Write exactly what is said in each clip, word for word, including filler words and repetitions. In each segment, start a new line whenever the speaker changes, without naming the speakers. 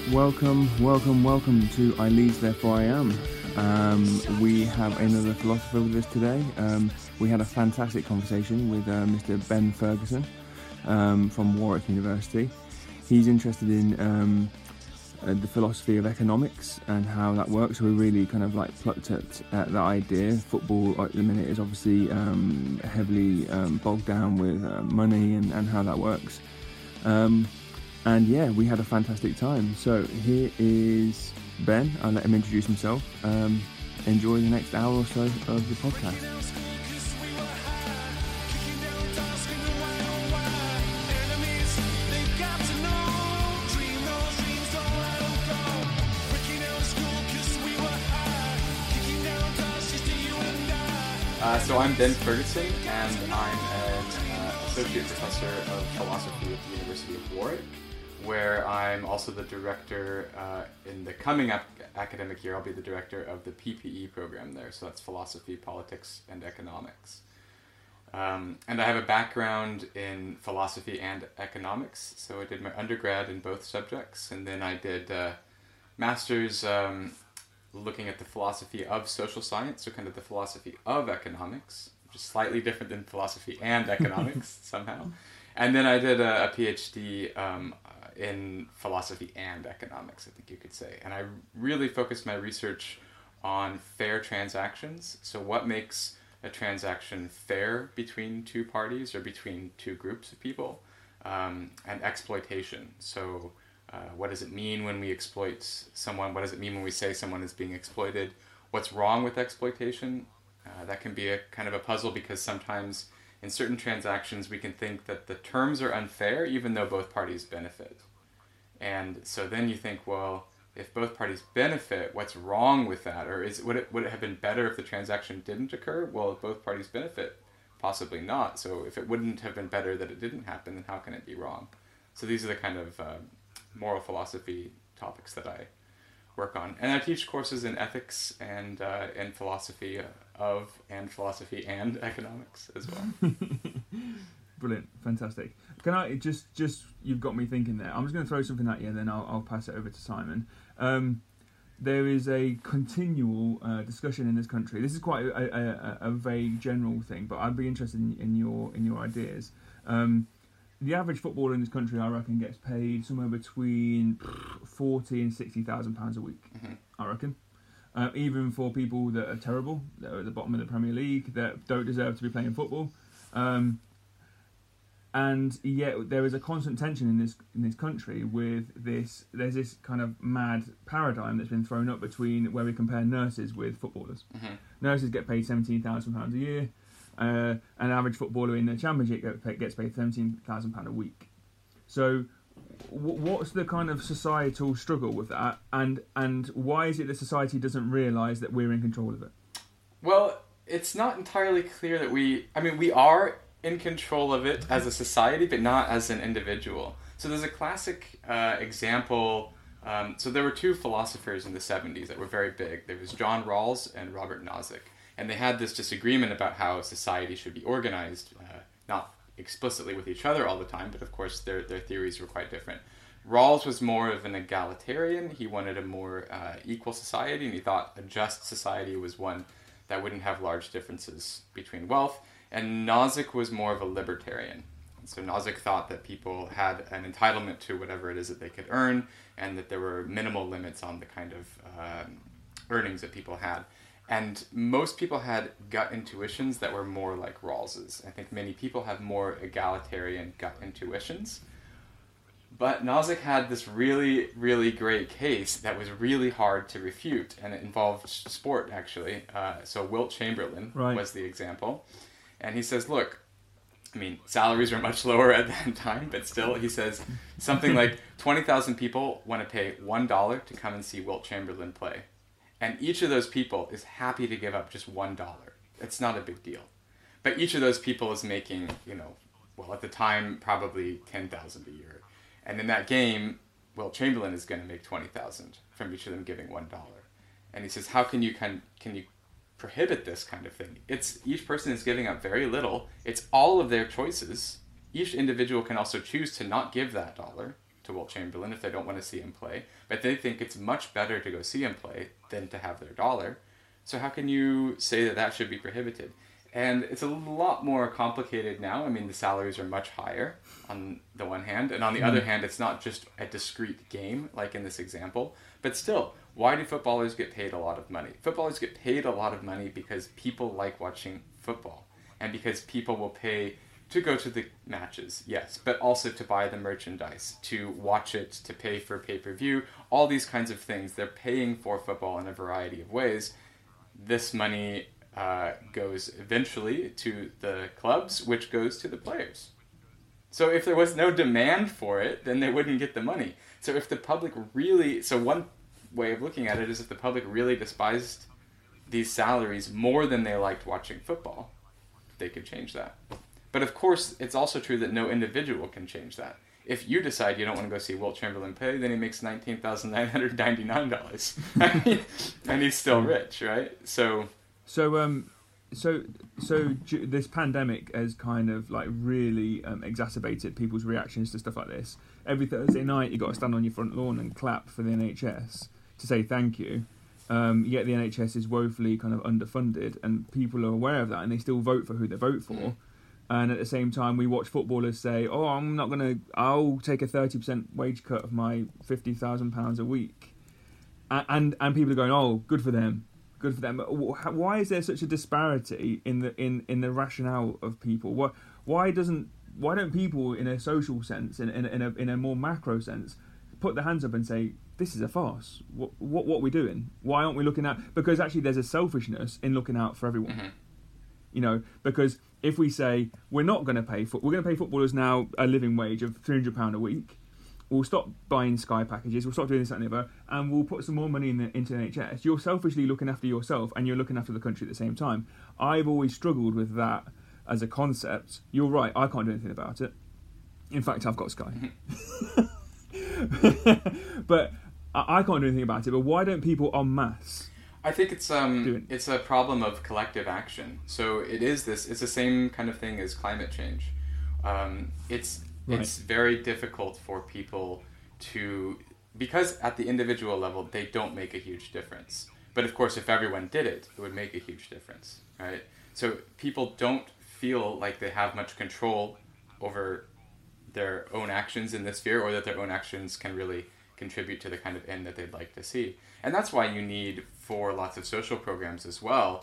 welcome, welcome, welcome to I Lead, Therefore I Am. Um, we have another philosopher with us today. Um, we had a fantastic conversation with uh, Mister Ben Ferguson um, from Warwick University. He's interested in um, uh, the philosophy of economics and how that works. So we really kind of like plucked at, at that idea. Football at the minute is obviously um, heavily um, bogged down with uh, money and, and how that works. Um, And yeah, we had a fantastic time. So here is Ben. I'll let him introduce himself. Um, enjoy the next hour or so of the podcast.
Uh, so I'm Ben Ferguson, and I'm an uh, associate professor of philosophy at the University of Warwick, where I'm also the director, uh, in the coming ap- academic year, I'll be the director of the P P E program there, so that's Philosophy, Politics, and Economics. Um, and I have a background in philosophy and economics, so I did my undergrad in both subjects, and then I did uh, master's um, looking at the philosophy of social science, so kind of the philosophy of economics, which is slightly different than philosophy and economics somehow. And then I did a, a PhD um, in philosophy and economics, I think you could say. And I really focused my research on fair transactions. So what makes a transaction fair between two parties or between two groups of people, um, and exploitation. So uh, what does it mean when we exploit someone? What does it mean when we say someone is being exploited? What's wrong with exploitation? Uh, that can be a kind of a puzzle, because sometimes in certain transactions we can think that the terms are unfair even though both parties benefit. And so then you think, well, if both parties benefit, what's wrong with that? Or is would it would it have been better if the transaction didn't occur? Well, if both parties benefit, possibly not. So if it wouldn't have been better that it didn't happen, then how can it be wrong? So these are the kind of uh, moral philosophy topics that I work on. And I teach courses in ethics and uh, in philosophy of and philosophy and economics as well.
Brilliant, fantastic. Can I just, just you've got me thinking there. I'm just going to throw something at you, and then I'll, I'll pass it over to Simon. Um, there is a continual uh, discussion in this country. This is quite a, a, a vague general thing, but I'd be interested in, in your in your ideas. Um, the average footballer in this country, I reckon, gets paid somewhere between forty and sixty thousand pounds a week. Mm-hmm. I reckon. Uh, even for people that are terrible, that are at the bottom of the Premier League, that don't deserve to be playing football. Um, And yet there is a constant tension in this in this country with this. There's this kind of mad paradigm that's been thrown up between where we compare nurses with footballers. Mm-hmm. Nurses get paid seventeen thousand pounds a year. Uh, an average footballer in the Championship gets paid seventeen thousand pounds a week. So w- what's the kind of societal struggle with that? And, and why is it that society doesn't realise that we're in control of it?
Well, it's not entirely clear that we... I mean, we are in control of it as a society, but not as an individual. So there's a classic uh, example. Um, so there were two philosophers in the seventies that were very big. There was John Rawls and Robert Nozick. And they had this disagreement about how society should be organized, uh, not explicitly with each other all the time, but of course their, their theories were quite different. Rawls was more of an egalitarian. He wanted a more uh, equal society, and he thought a just society was one that wouldn't have large differences between wealth. And Nozick was more of a libertarian. So Nozick thought that people had an entitlement to whatever it is that they could earn, and that there were minimal limits on the kind of um, earnings that people had. And most people had gut intuitions that were more like Rawls's. I think many people have more egalitarian gut intuitions. But Nozick had this really, really great case that was really hard to refute, and it involved sport, actually. Uh, so Wilt Chamberlain right. was the example. And he says, look, I mean, salaries are much lower at that time, but still, he says, something like twenty thousand people want to pay one dollar to come and see Wilt Chamberlain play. And each of those people is happy to give up just one dollar. It's not a big deal. But each of those people is making, you know, well, at the time, probably ten thousand dollars a year. And in that game, Wilt Chamberlain is going to make twenty thousand dollars from each of them giving one dollar. And he says, how can you can, can you prohibit this kind of thing? It's each person is giving up very little. It's all of their choices. Each individual can also choose to not give that dollar to to Wilt Chamberlain if they don't want to see him play, but they think it's much better to go see him play than to have their dollar. So how can you say that that should be prohibited? And it's a lot more complicated now. I mean, the salaries are much higher on the one hand, and on the mm. other hand, it's not just a discrete game like in this example, but still, why do footballers get paid a lot of money? Footballers get paid a lot of money because people like watching football, and because people will pay to go to the matches, yes, but also to buy the merchandise, to watch it, to pay for pay-per-view, all these kinds of things. They're paying for football in a variety of ways. This money uh, goes eventually to the clubs, which goes to the players. So if there was no demand for it, then they wouldn't get the money. So if the public really... So one way of looking at it is if the public really despised these salaries more than they liked watching football, they could change that. But of course, it's also true that no individual can change that. If you decide you don't want to go see Wilt Chamberlain play, then he makes nineteen thousand nine hundred ninety-nine dollars. I mean, and he's still rich, right? So,
so, um, so, so this pandemic has kind of like really um, exacerbated people's reactions to stuff like this. Every Thursday night, you got to stand on your front lawn and clap for the N H S to say thank you. Um, yet the N H S is woefully kind of underfunded, and people are aware of that, and they still vote for who they vote for. Mm. And at the same time, we watch footballers say, "Oh, I'm not going to. I'll take a thirty percent wage cut of my fifty thousand pounds a week," and, and and people are going, "Oh, good for them, good for them." Why is there such a disparity in the in, in the rationale of people? Why why doesn't why don't people, in a social sense, in in, in a in a more macro sense, put their hands up and say, "This is a farce. What what what are we doing? Why aren't we looking out?" Because actually, there's a selfishness in looking out for everyone. Mm-hmm. You know, because if we say we're not going to pay for, we're going to pay footballers now a living wage of three hundred pounds a week, we'll stop buying Sky packages, we'll stop doing this, that and the other, and we'll put some more money in the, into N H S. You're selfishly looking after yourself, and you're looking after the country at the same time. I've always struggled with that as a concept. You're right, I can't do anything about it. In fact, I've got Sky. But I can't do anything about it. But why don't people en masse?
I think it's um it's a problem of collective action. So it is this. It's the same kind of thing as climate change. Um, it's right. It's very difficult for people to, because at the individual level they don't make a huge difference. But of course, if everyone did it, it would make a huge difference, right? So people don't feel like they have much control over their own actions in this sphere, or that their own actions can really contribute to the kind of end that they'd like to see. And that's why you need, for lots of social programs as well,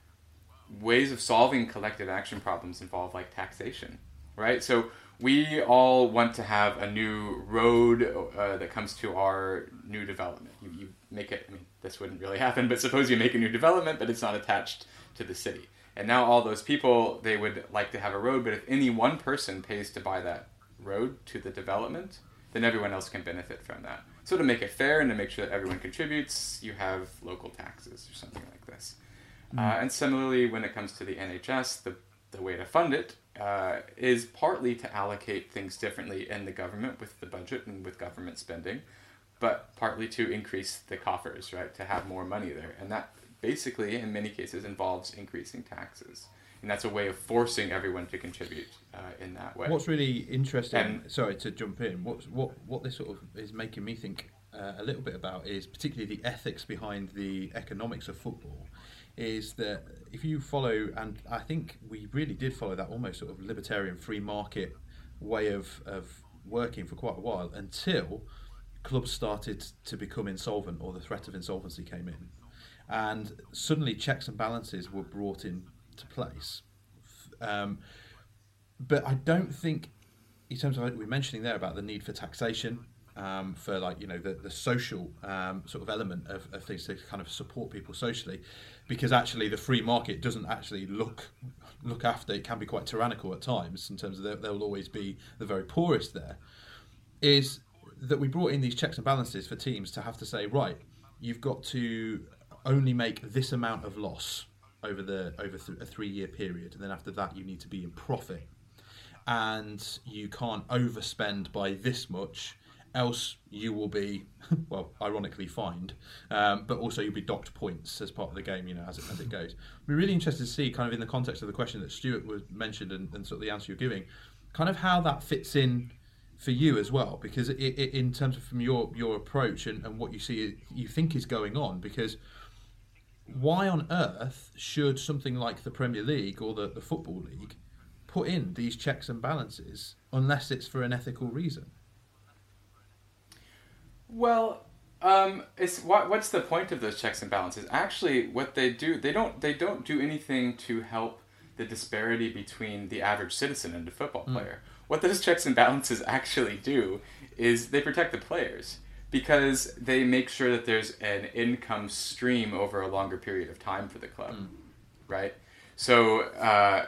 ways of solving collective action problems involve like taxation, right? So we all want to have a new road uh, that comes to our new development. You, you make it, I mean, this wouldn't really happen, but suppose you make a new development, but it's not attached to the city. And now all those people, they would like to have a road, but if any one person pays to buy that road to the development, then everyone else can benefit from that. So to make it fair and to make sure that everyone contributes, you have local taxes or something like this. Mm. Uh, and similarly, when it comes to the N H S, the, the way to fund it uh, is partly to allocate things differently in the government with the budget and with government spending, but partly to increase the coffers, right, to have more money there. And that basically, in many cases, involves increasing taxes. And that's a way of forcing everyone to contribute uh, in that way.
What's really interesting, and, sorry to jump in, what's, what what this sort of is making me think uh, a little bit about is particularly the ethics behind the economics of football, is that if you follow, and I think we really did follow that almost sort of libertarian free market way of, of working for quite a while, until clubs started to become insolvent or the threat of insolvency came in. And suddenly checks and balances were brought in to place, um, but I don't think, in terms of like we were mentioning there about the need for taxation, um, for like you know the the social um, sort of element of, of things to kind of support people socially, because actually the free market doesn't actually look look after, it can be quite tyrannical at times in terms of there, there will always be the very poorest there, is that we brought in these checks and balances for teams to have to say, right, you've got to only make this amount of loss over the over th- a three-year period, and then after that you need to be in profit, and you can't overspend by this much, else you will be, well, ironically fined, um, but also you'll be docked points as part of the game, you know, as it, as it goes. We're really interested to see, kind of in the context of the question that Stuart was mentioned and, and sort of the answer you're giving, kind of how that fits in for you as well, because it, it, in terms of from your, your approach and, and what you see you think is going on, because why on earth should something like the Premier League or the, the Football League put in these checks and balances unless it's for an ethical reason?
Well, um, it's what, what's the point of those checks and balances? Actually, what they do, they don't they don't do anything to help the disparity between the average citizen and the football player. Mm. What those checks and balances actually do is they protect the players, because they make sure that there's an income stream over a longer period of time for the club, mm. right? So uh,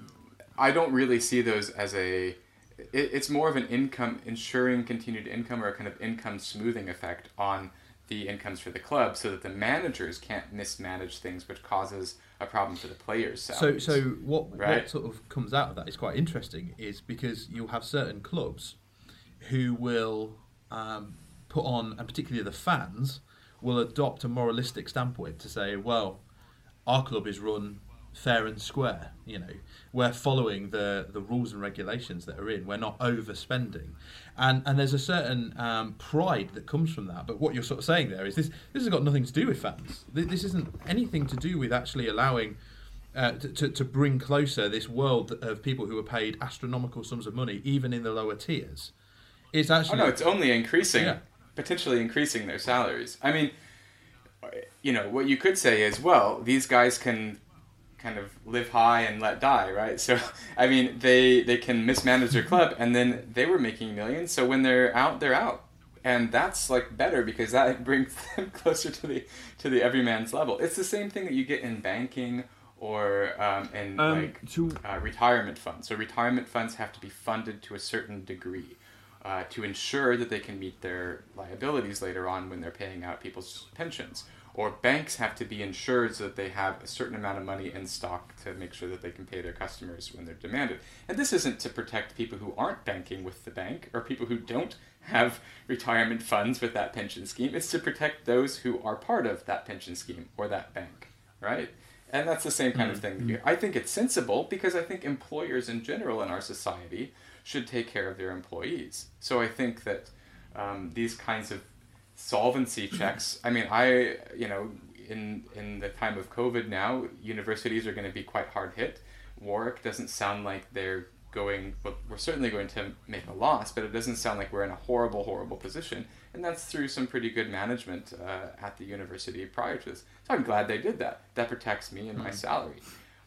I don't really see those as a... It, it's more of an income, ensuring continued income, or a kind of income smoothing effect on the incomes for the club, so that the managers can't mismanage things, which causes a problem for the players' salaries.
So, so what,
right?
what sort of comes out of that is quite interesting, is because you'll have certain clubs who will um, put on, and particularly the fans, will adopt a moralistic standpoint to say, well, our club is run fair and square, you know, we're following the, the rules and regulations that are in, we're not overspending. And and there's a certain um, pride that comes from that. But what you're sort of saying there is this this has got nothing to do with fans. This isn't anything to do with actually allowing uh, to, to, to bring closer this world of people who are paid astronomical sums of money, even in the lower tiers. It's actually...
Oh no, it's only increasing,
yeah.
potentially increasing their salaries. I mean, you know, what you could say is, well, these guys can kind of live high and let die, right? So, I mean, they they can mismanage their club, and then they were making millions, so when they're out, they're out. And that's like better, because that brings them closer to the to the everyman's level. It's the same thing that you get in banking or um, in
um,
like
to...
uh, retirement funds. So retirement funds have to be funded to a certain degree uh, to ensure that they can meet their liabilities later on when they're paying out people's pensions. Or banks have to be insured so that they have a certain amount of money in stock to make sure that they can pay their customers when they're demanded. And this isn't to protect people who aren't banking with the bank, or people who don't have retirement funds with that pension scheme. It's to protect those who are part of that pension scheme or that bank, right? And that's the same kind of thing. That I think it's sensible, because I think employers in general in our society should take care of their employees. So I think that um, these kinds of solvency checks, I mean, I, you know, in in the time of COVID now, universities are going to be quite hard hit. Warwick doesn't sound like they're going, well, we're certainly going to make a loss, but it doesn't sound like we're in a horrible, horrible position. And that's through some pretty good management uh, at the university prior to this. So I'm glad they did that. That protects me and my salary.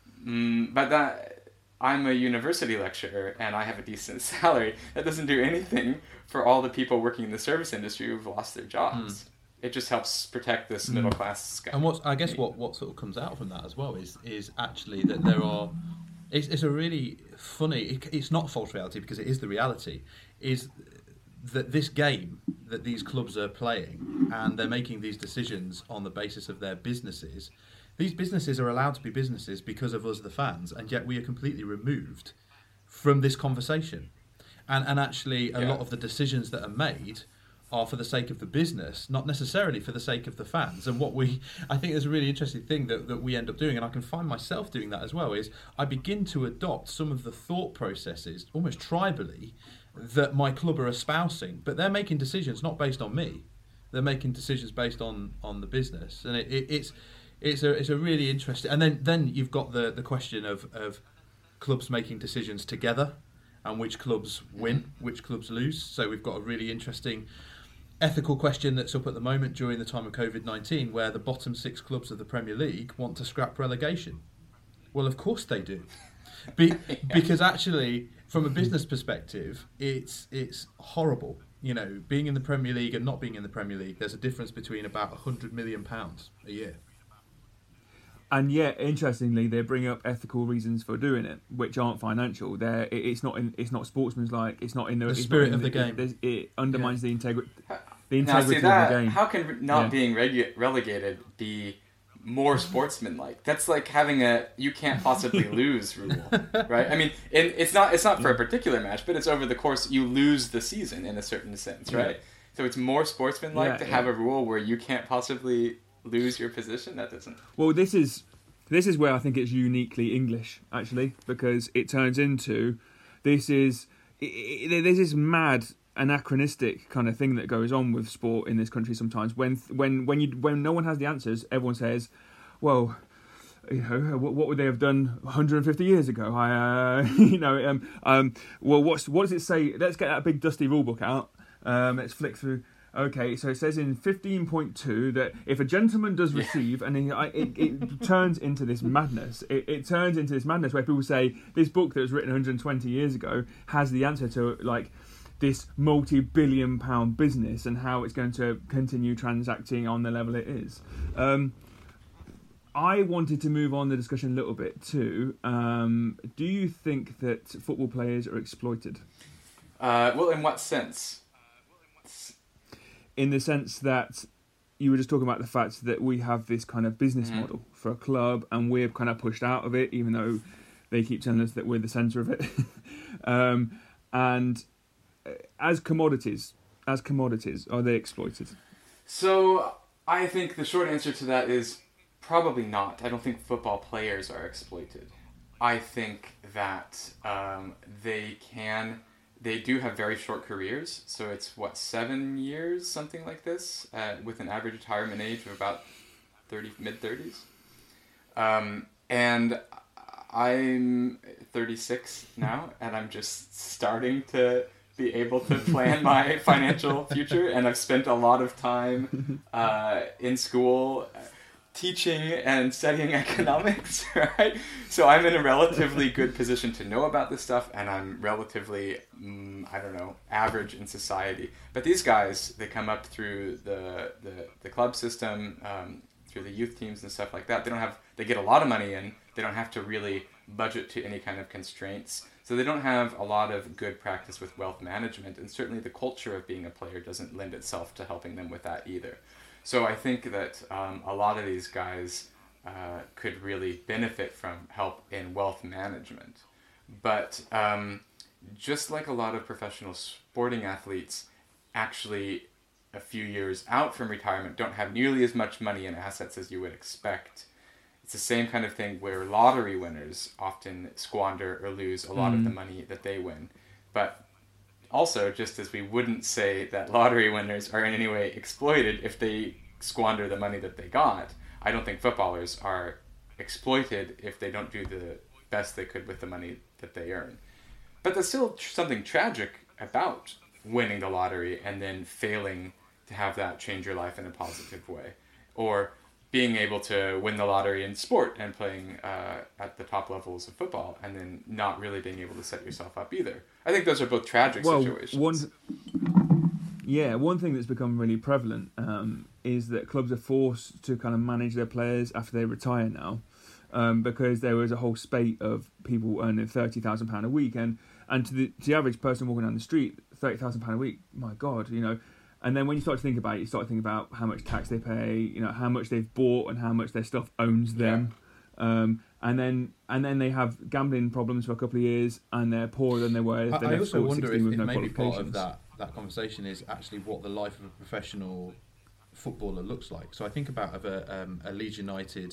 Mm, but that... I'm a university lecturer and I have a decent salary. That doesn't do anything for all the people working in the service industry who've lost their jobs. Mm. It just helps protect this mm. middle class guy.
And what I guess what, what sort of comes out from that as well is is actually that there are. It's, it's a really funny. It, it's not false reality, because it is the reality. Is that this game that these clubs are playing, and they're making these decisions on the basis of their businesses. These businesses are allowed to be businesses because of us, the fans, and yet we are completely removed from this conversation. And and actually, a yeah. lot of the decisions that are made are for the sake of the business, not necessarily for the sake of the fans. And what we, I think there's a really interesting thing that, that we end up doing, and I can find myself doing that as well, is I begin to adopt some of the thought processes, almost tribally, that my club are espousing. But they're making decisions not based on me. They're making decisions based on, on the business. And it, it, it's... It's a it's a really interesting, and then, then you've got the, the question of, of clubs making decisions together, and which clubs win, which clubs lose. So we've got a really interesting ethical question that's up at the moment during the time of COVID nineteen, where the bottom six clubs of the Premier League want to scrap relegation. Well, of course they do, Be, yeah. because actually, from a business perspective, it's it's horrible. You know, being in the Premier League and not being in the Premier League, there's a difference between about a hundred million pounds a year.
And yet, interestingly, they bring up ethical reasons for doing it, which aren't financial. They're, it, it's not in, it's not sportsmanlike. It's not in the,
the
it's
spirit
in
of the,
the
game.
It, it undermines yeah. the integrity. The
now,
integrity
see that,
of the game.
How can not
yeah.
being regu- relegated be more sportsmanlike? That's like having a you can't possibly lose rule, right? I mean, in, it's not it's not for a particular match, but it's over the course. You lose the season in a certain sense, right? Yeah. So it's more sportsmanlike
yeah,
to
yeah.
have a rule where you can't possibly lose your position. That doesn't.
Well, this is. This is where I think it's uniquely English, actually, because it turns into, this is, it, it, there's this mad anachronistic kind of thing that goes on with sport in this country sometimes. When when when you when no one has the answers, everyone says, "Well, you know, what, what would they have done one hundred fifty years ago?" I, uh, you know, um, um, well, what's what does it say? Let's get that big dusty rule book out. Um, let's flick through. Okay, so it says in fifteen point two that if a gentleman does receive, and he, it, it turns into this madness. It, it turns into this madness where people say this book that was written one hundred twenty years ago has the answer to like this multi-billion pound business and how it's going to continue transacting on the level it is. Um, I wanted to move on the discussion a little bit too. Um, do you think that football players are exploited?
Uh, well, in what sense?
In the sense that you were just talking about the fact that we have this kind of business mm-hmm. model for a club and we're kind of pushed out of it, even though they keep telling us that we're the centre of it. um, and as commodities, as commodities, are they exploited?
So I think the short answer to that is probably not. I don't think football players are exploited. I think that um, they can... They do have very short careers, so it's, what, seven years, something like this, uh, with an average retirement age of about thirty, mid-thirties. Um, and I'm thirty-six now, and I'm just starting to be able to plan my financial future, and I've spent a lot of time uh, in school teaching and studying economics, right? So I'm in a relatively good position to know about this stuff, and I'm relatively, mm, I don't know, average in society. But these guys, they come up through the the, the club system, um, through the youth teams and stuff like that. They don't have, they get a lot of money in. They don't have to really budget to any kind of constraints. So they don't have a lot of good practice with wealth management, and certainly the culture of being a player doesn't lend itself to helping them with that either. So I think that um, a lot of these guys uh, could really benefit from help in wealth management. But um, just like a lot of professional sporting athletes, actually a few years out from retirement don't have nearly as much money and assets as you would expect. It's the same kind of thing where lottery winners often squander or lose a lot mm. of the money that they win. But also, just as we wouldn't say that lottery winners are in any way exploited if they squander the money that they got, I don't think footballers are exploited if they don't do the best they could with the money that they earn. But there's still tr- something tragic about winning the lottery and then failing to have that change your life in a positive way. Or being able to win the lottery in sport and playing uh, at the top levels of football and then not really being able to set yourself up either. I think those are both tragic
well,
situations.
One, yeah, one thing that's become really prevalent um, is that clubs are forced to kind of manage their players after they retire now, um, because there was a whole spate of people earning thirty thousand pounds a week. And, and to, the, to the average person walking down the street, thirty thousand pounds a week, my God, you know. And then when you start to think about it, you start to think about how much tax they pay, you know, how much they've bought and how much their stuff owns them. Yeah. Um, and then and then they have gambling problems for a couple of years and they're poorer than they were.
I, I also wonder if, if
no
maybe part of that, that conversation is actually what the life of a professional footballer looks like. So I think about of a, um, a Leeds United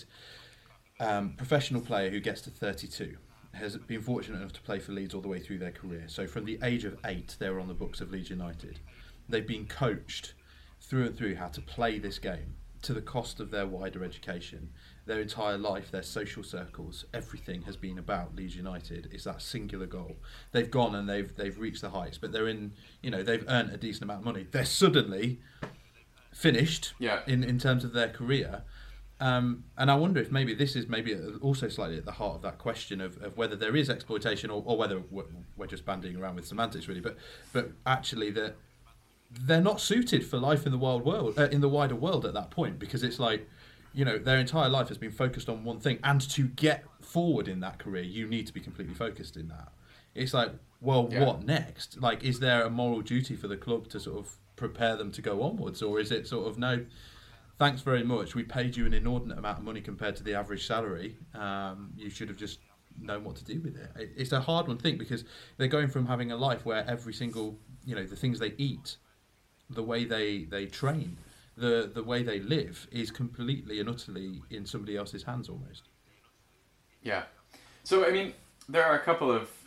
um, professional player who gets to thirty-two. Has been fortunate enough to play for Leeds all the way through their career. So from the age of eight, they were on the books of Leeds United. They've been coached through and through how to play this game to the cost of their wider education. Their entire life, their social circles, everything has been about Leeds United. It's that singular goal. They've gone and they've they've reached the heights, but they're in, you know, they've earned a decent amount of money. They're suddenly finished yeah. in, in terms of their career. Um, and I wonder if maybe this is maybe also slightly at the heart of that question of, of whether there is exploitation or, or whether we're, we're just bandying around with semantics really, but but actually that they're not suited for life in the wild world, uh, in the wider world at that point, because it's like, you know, their entire life has been focused on one thing, and to get forward in that career, you need to be completely focused in that. It's like, well, yeah. what next? Like, is there a moral duty for the club to sort of prepare them to go onwards, or is it sort of, no, thanks very much, we paid you an inordinate amount of money compared to the average salary, um, you should have just known what to do with it. it. It's a hard one to think, because they're going from having a life where every single, you know, the things they eat, the way they, they train, the the way they live is completely and utterly in somebody else's hands almost.
Yeah. So, I mean, there are a couple of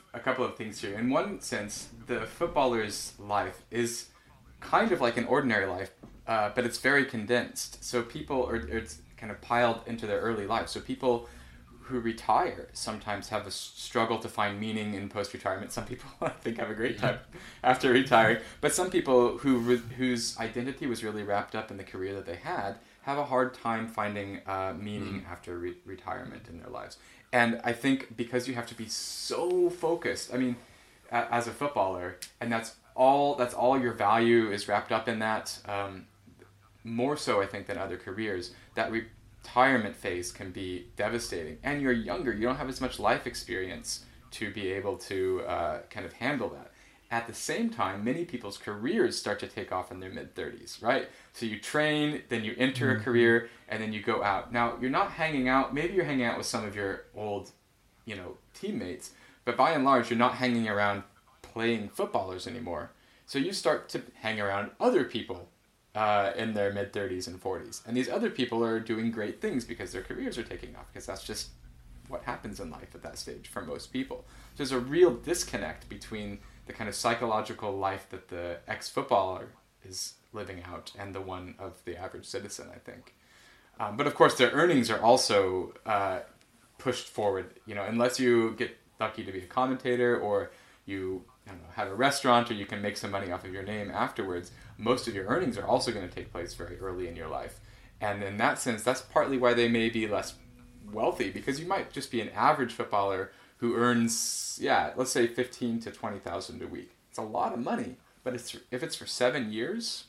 a couple of things here. In one sense, the footballer's life is kind of like an ordinary life, uh, but it's very condensed. So people are it's kind of piled into their early life. So people who retire sometimes have a struggle to find meaning in post-retirement. Some people, I think, have a great time after retiring. But some people who re- whose identity was really wrapped up in the career that they had have a hard time finding uh, meaning mm. after re- retirement in their lives. And I think because you have to be so focused, I mean, a- as a footballer, and that's all that's all your value is wrapped up in that, um, more so, I think, than other careers, that re- retirement phase can be devastating, and you're younger, you don't have as much life experience to be able to uh, kind of handle that. At the same time, many people's careers start to take off in their mid-thirties, right? So you train, then you enter mm-hmm. a career, and then you go out. Now, you're not hanging out, maybe you're hanging out with some of your old, you know, teammates, but by and large, you're not hanging around playing footballers anymore. So you start to hang around other people Uh, in their mid-thirties and forties. And these other people are doing great things because their careers are taking off, because that's just what happens in life at that stage for most people. So there's a real disconnect between the kind of psychological life that the ex-footballer is living out and the one of the average citizen, I think. Um, but of course, their earnings are also uh, pushed forward. You know, unless you get lucky to be a commentator, or you I don't know, have a restaurant, or you can make some money off of your name afterwards, most of your earnings are also going to take place very early in your life. And in that sense, that's partly why they may be less wealthy, because you might just be an average footballer who earns, yeah, let's say fifteen to twenty thousand a week. It's a lot of money, but it's if it's for seven years,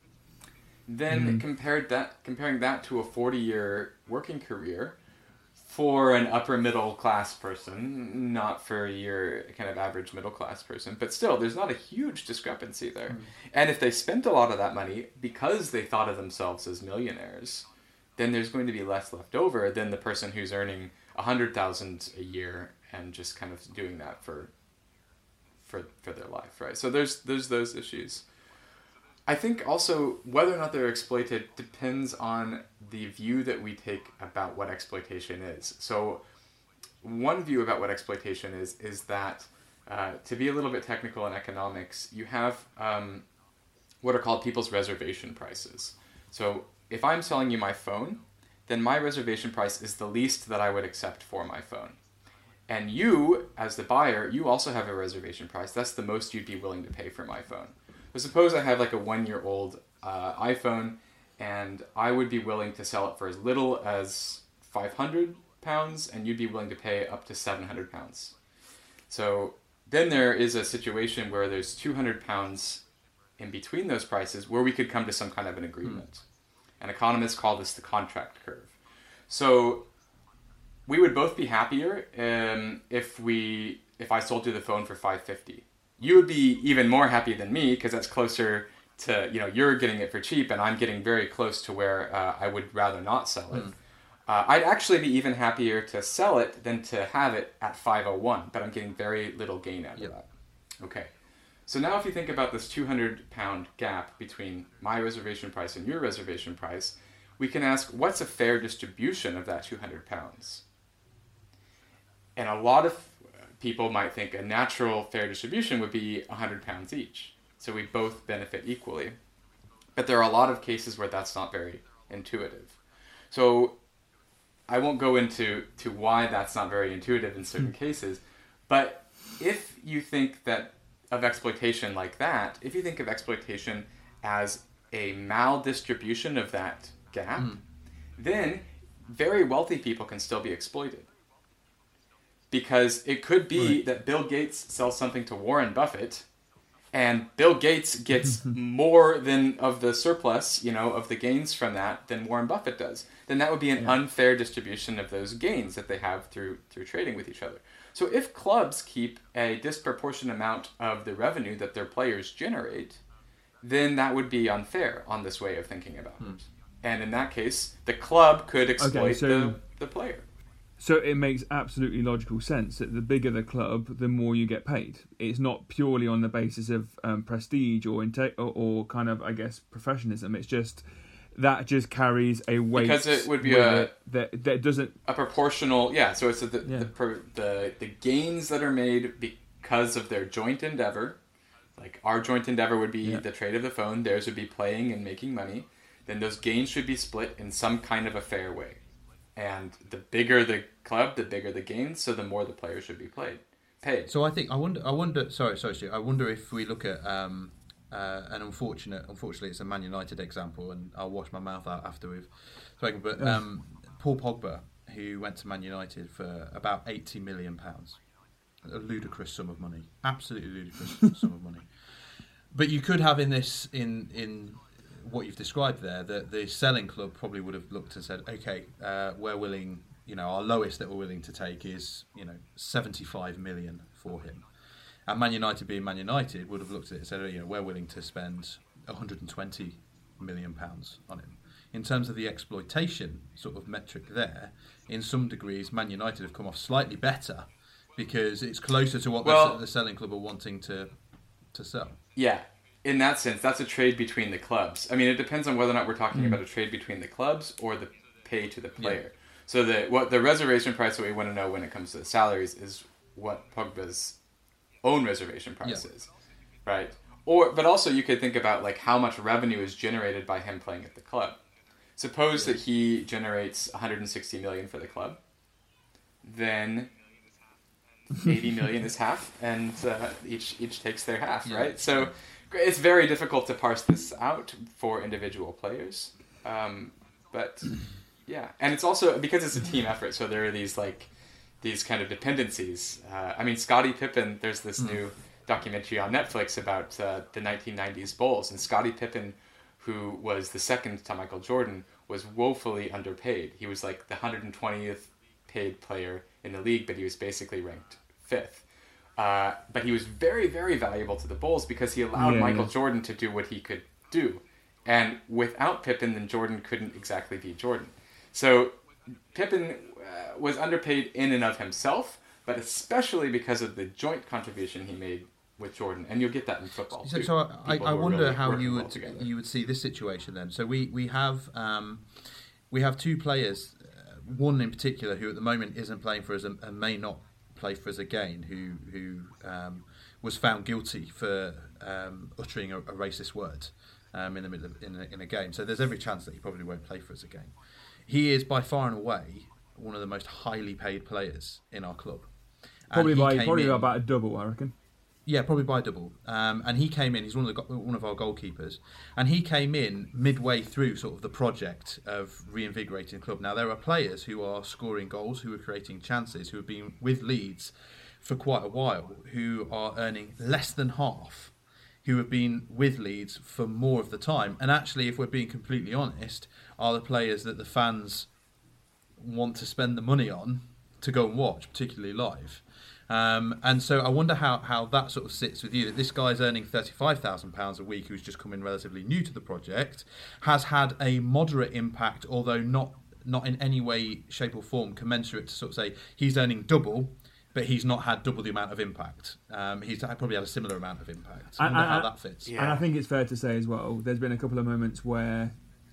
then mm-hmm. compared that comparing that to a forty-year working career for an upper middle class person, not for your kind of average middle class person, but still, there's not a huge discrepancy there. Mm. And if they spent a lot of that money because they thought of themselves as millionaires, then there's going to be less left over than the person who's earning a hundred thousand a year and just kind of doing that for, for for their life, right? So there's there's those issues. I think also whether or not they're exploited depends on the view that we take about what exploitation is. So one view about what exploitation is, is that, uh, to be a little bit technical in economics, you have um, what are called people's reservation prices. So if I'm selling you my phone, then my reservation price is the least that I would accept for my phone. And you, as the buyer, you also have a reservation price. That's the most you'd be willing to pay for my phone. So suppose I have like a one-year-old uh, iPhone, and I would be willing to sell it for as little as five hundred pounds, and you'd be willing to pay up to seven hundred pounds. So then there is a situation where there's two hundred pounds in between those prices where we could come to some kind of an agreement. Mm. And economists call this the contract curve. So we would both be happier um, if we if I sold you the phone for five hundred fifty. You would be even more happy than me, because that's closer to, you know, you're getting it for cheap and I'm getting very close to where uh, I would rather not sell it. Mm. Uh, I'd actually be even happier to sell it than to have it at five oh one, but I'm getting very little gain out yep. of that. Okay. So now if you think about this two hundred pound gap between my reservation price and your reservation price, we can ask, what's a fair distribution of that two hundred pounds? And a lot of people might think a natural fair distribution would be one hundred pounds each. So we both benefit equally. But there are a lot of cases where that's not very intuitive. So I won't go into to why that's not very intuitive in certain mm. cases. But if you think that of exploitation like that, if you think of exploitation as a maldistribution of that gap, mm. then very wealthy people can still be exploited. Because it could be right. that Bill Gates sells something to Warren Buffett, and Bill Gates gets more than of the surplus, you know, of the gains from that than Warren Buffett does. Then that would be an yeah. unfair distribution of those gains that they have through through trading with each other. So if clubs keep a disproportionate amount of the revenue that their players generate, then that would be unfair on this way of thinking about hmm. it. And in that case, the club could exploit okay, so... the, the player.
So it makes absolutely logical sense that the bigger the club, the more you get paid. It's not purely on the basis of um, prestige or, inte- or or kind of, I guess, professionalism. It's just that just carries a weight,
because it would be a
it, that that doesn't
a proportional. Yeah, so it's a, the,
yeah.
the the the gains that are made be, because of their joint endeavor, like our joint endeavor would be yeah. the trade of the phone, theirs would be playing and making money, then those gains should be split in some kind of a fair way. And the bigger the club, the bigger the gains, so the more the players should be played, paid.
So I think I wonder. I wonder. Sorry, sorry, Stu, I wonder if we look at um, uh, an unfortunate. Unfortunately, it's a Man United example, and I'll wash my mouth out after we've spoken. But um, Paul Pogba, who went to Man United for about eighty million pounds, a ludicrous sum of money, absolutely ludicrous sum of money. But you could have in this in in. what you've described there, that the selling club probably would have looked and said, okay, uh, we're willing, you know, our lowest that we're willing to take is, you know, seventy-five million for him. And Man United, being Man United, would have looked at it and said, you know, we're willing to spend one hundred twenty million pounds on him. In terms of the exploitation sort of metric there, in some degrees, Man United have come off slightly better because it's closer to what well, the, the selling club are wanting to to sell.
Yeah. In that sense, that's a trade between the clubs. I mean, it depends on whether or not we're talking mm. about a trade between the clubs or the pay to the player. Yeah. So the what the reservation price that we want to know when it comes to the salaries is what Pogba's own reservation price yeah. is, right? Or but also you could think about like how much revenue is generated by him playing at the club. Suppose yeah. that he generates one hundred sixty million for the club, then eighty million is half, and uh, each each takes their half, yeah. right? So. It's very difficult to parse this out for individual players, um, but yeah, and it's also because it's a team effort. So there are these like these kind of dependencies. Uh, I mean, Scottie Pippen. There's this mm. new documentary on Netflix about uh, the nineteen nineties Bulls, and Scottie Pippen, who was the second to Michael Jordan, was woefully underpaid. He was like the one hundred twentieth paid player in the league, but he was basically ranked fifth. Uh, but he was very, very valuable to the Bulls because he allowed yeah, Michael yeah. Jordan to do what he could do. And without Pippen, then Jordan couldn't exactly be Jordan. So Pippen uh, was underpaid in and of himself, but especially because of the joint contribution he made with Jordan. And you'll get that in football,
So,
too.
so I, I wonder really how you would you would see this situation then. So we, we have um, we have two players, uh, one in particular who at the moment isn't playing for us and, and may not play for us again, who who um, was found guilty for um, uttering a, a racist word um, in the middle of, in a, in a game. So there's every chance that he probably won't play for us again. He is by far and away one of the most highly paid players in our club.
Probably by probably in, about a double, I reckon.
Yeah, probably by double. Um, and he came in. He's one of the one of our goalkeepers, and he came in midway through sort of the project of reinvigorating the club. Now there are players who are scoring goals, who are creating chances, who have been with Leeds for quite a while, who are earning less than half, who have been with Leeds for more of the time. And actually, if we're being completely honest, are the players that the fans want to spend the money on to go and watch, particularly live. Um, and so I wonder how, how that sort of sits with you, that this guy's earning thirty-five thousand pounds a week, who's just come in relatively new to the project, has had a moderate impact, although not not in any way, shape or form commensurate to sort of say he's earning double, but he's not had double the amount of impact. Um, he's probably had a similar amount of impact. I wonder I, I, how that fits.
Yeah. And I think it's fair to say as well, there's been a couple of moments where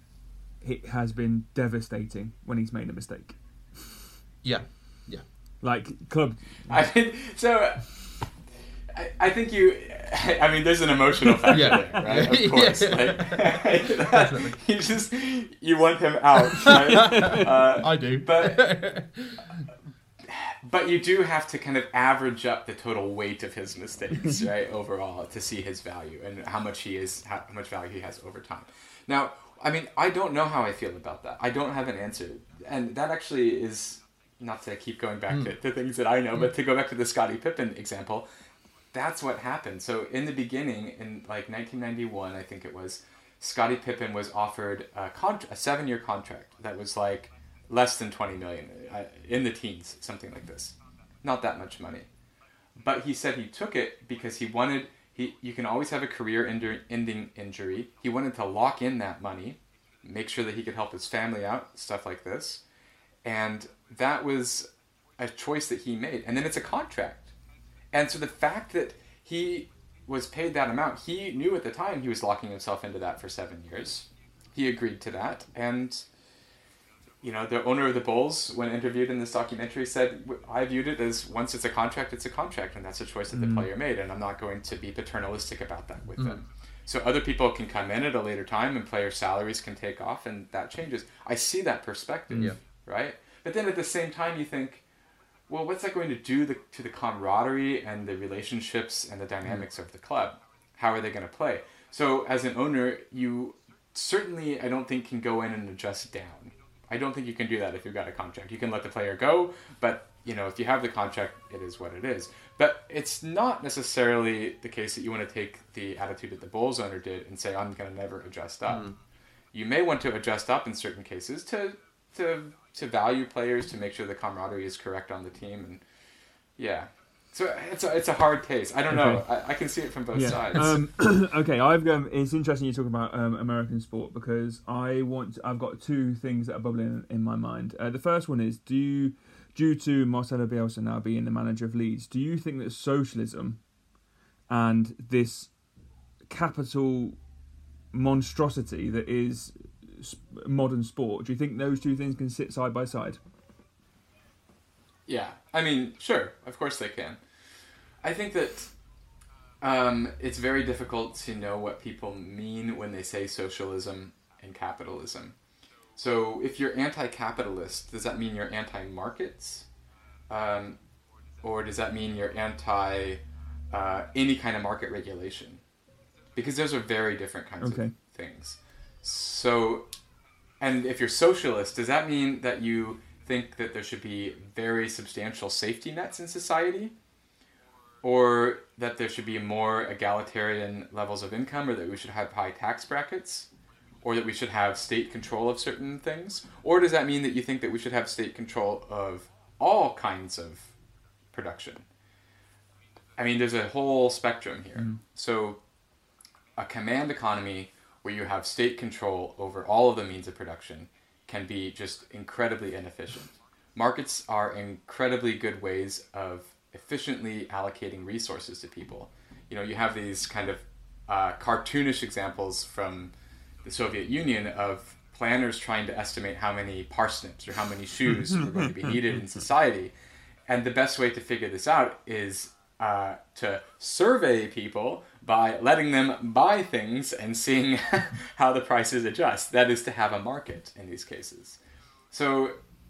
it has been devastating when he's made a mistake.
Yeah, yeah.
Like club.
I mean, so I, I think you. I mean, there's an emotional factor
yeah.
there, right? Of course, yeah. like, you just you want him out. Right? Uh,
I do,
but but you do have to kind of average up the total weight of his mistakes, right? Overall, to see his value and how much he is, how much value he has over time. Now, I mean, I don't know how I feel about that. I don't have an answer, and that actually is. Not to keep going back mm. to, to things that I know, mm. but to go back to the Scottie Pippen example, that's what happened. So in the beginning, in like nineteen ninety-one, I think it was, Scottie Pippen was offered a, contra- a seven-year contract that was like less than twenty million dollars, uh, in the teens, something like this. Not that much money. But he said he took it because he wanted, he you can always have a career-ending injury. He wanted to lock in that money, make sure that he could help his family out, stuff like this. And that was a choice that he made. And then it's a contract. And so the fact that he was paid that amount, he knew at the time he was locking himself into that for seven years. He agreed to that. And you know, the owner of the Bulls, when interviewed in this documentary, said, I viewed it as once it's a contract, it's a contract, and that's a choice that the
Mm.
player made, and I'm not going to be paternalistic about that with
Mm.
them. So other people can come in at a later time, and player salaries can take off, and that changes. I see that perspective,
Yeah.
right? But then at the same time, you think, well, what's that going to do the, to the camaraderie and the relationships and the dynamics of the club? How are they going to play? So as an owner, you certainly, I don't think, can go in and adjust down. I don't think you can do that if you've got a contract. You can let the player go, but you know, if you have the contract, it is what it is. But it's not necessarily the case that you want to take the attitude that the Bulls owner did and say, I'm going to never adjust up.
Mm.
You may want to adjust up in certain cases to to to value players, to make sure the camaraderie is correct on the team, and yeah. So it's a, it's a hard case. I don't know.
Okay.
I, I can see it from both
Yeah.
sides.
Um, okay, I've um, it's interesting you talk about um, American sport, because I want I've got two things that are bubbling in, in my mind. Uh, the first one is, do you, due to Marcelo Bielsa now being the manager of Leeds, do you think that socialism and this capital monstrosity that is s- modern sport, do you think those two things can sit side by side?
Yeah, I mean, sure, of course they can. I think that um, it's very difficult to know what people mean when they say socialism and capitalism. So if you're anti-capitalist, does that mean you're anti-markets? Um, or does that mean you're anti uh, any kind of market regulation? Because those are very different kinds
Okay.
of things. So, and if you're socialist, does that mean that you think that there should be very substantial safety nets in society, or that there should be more egalitarian levels of income, or that we should have high tax brackets, or that we should have state control of certain things? Or does that mean that you think that we should have state control of all kinds of production? I mean, there's a whole spectrum here.
Mm.
So a command economy where you have state control over all of the means of production can be just incredibly inefficient. Markets are incredibly good ways of efficiently allocating resources to people. You know, you have these kind of uh, cartoonish examples from the Soviet Union of planners trying to estimate how many parsnips or how many shoes were going to be needed in society. And the best way to figure this out is uh, to survey people by letting them buy things and seeing how the prices adjust. That is to have a market in these cases. So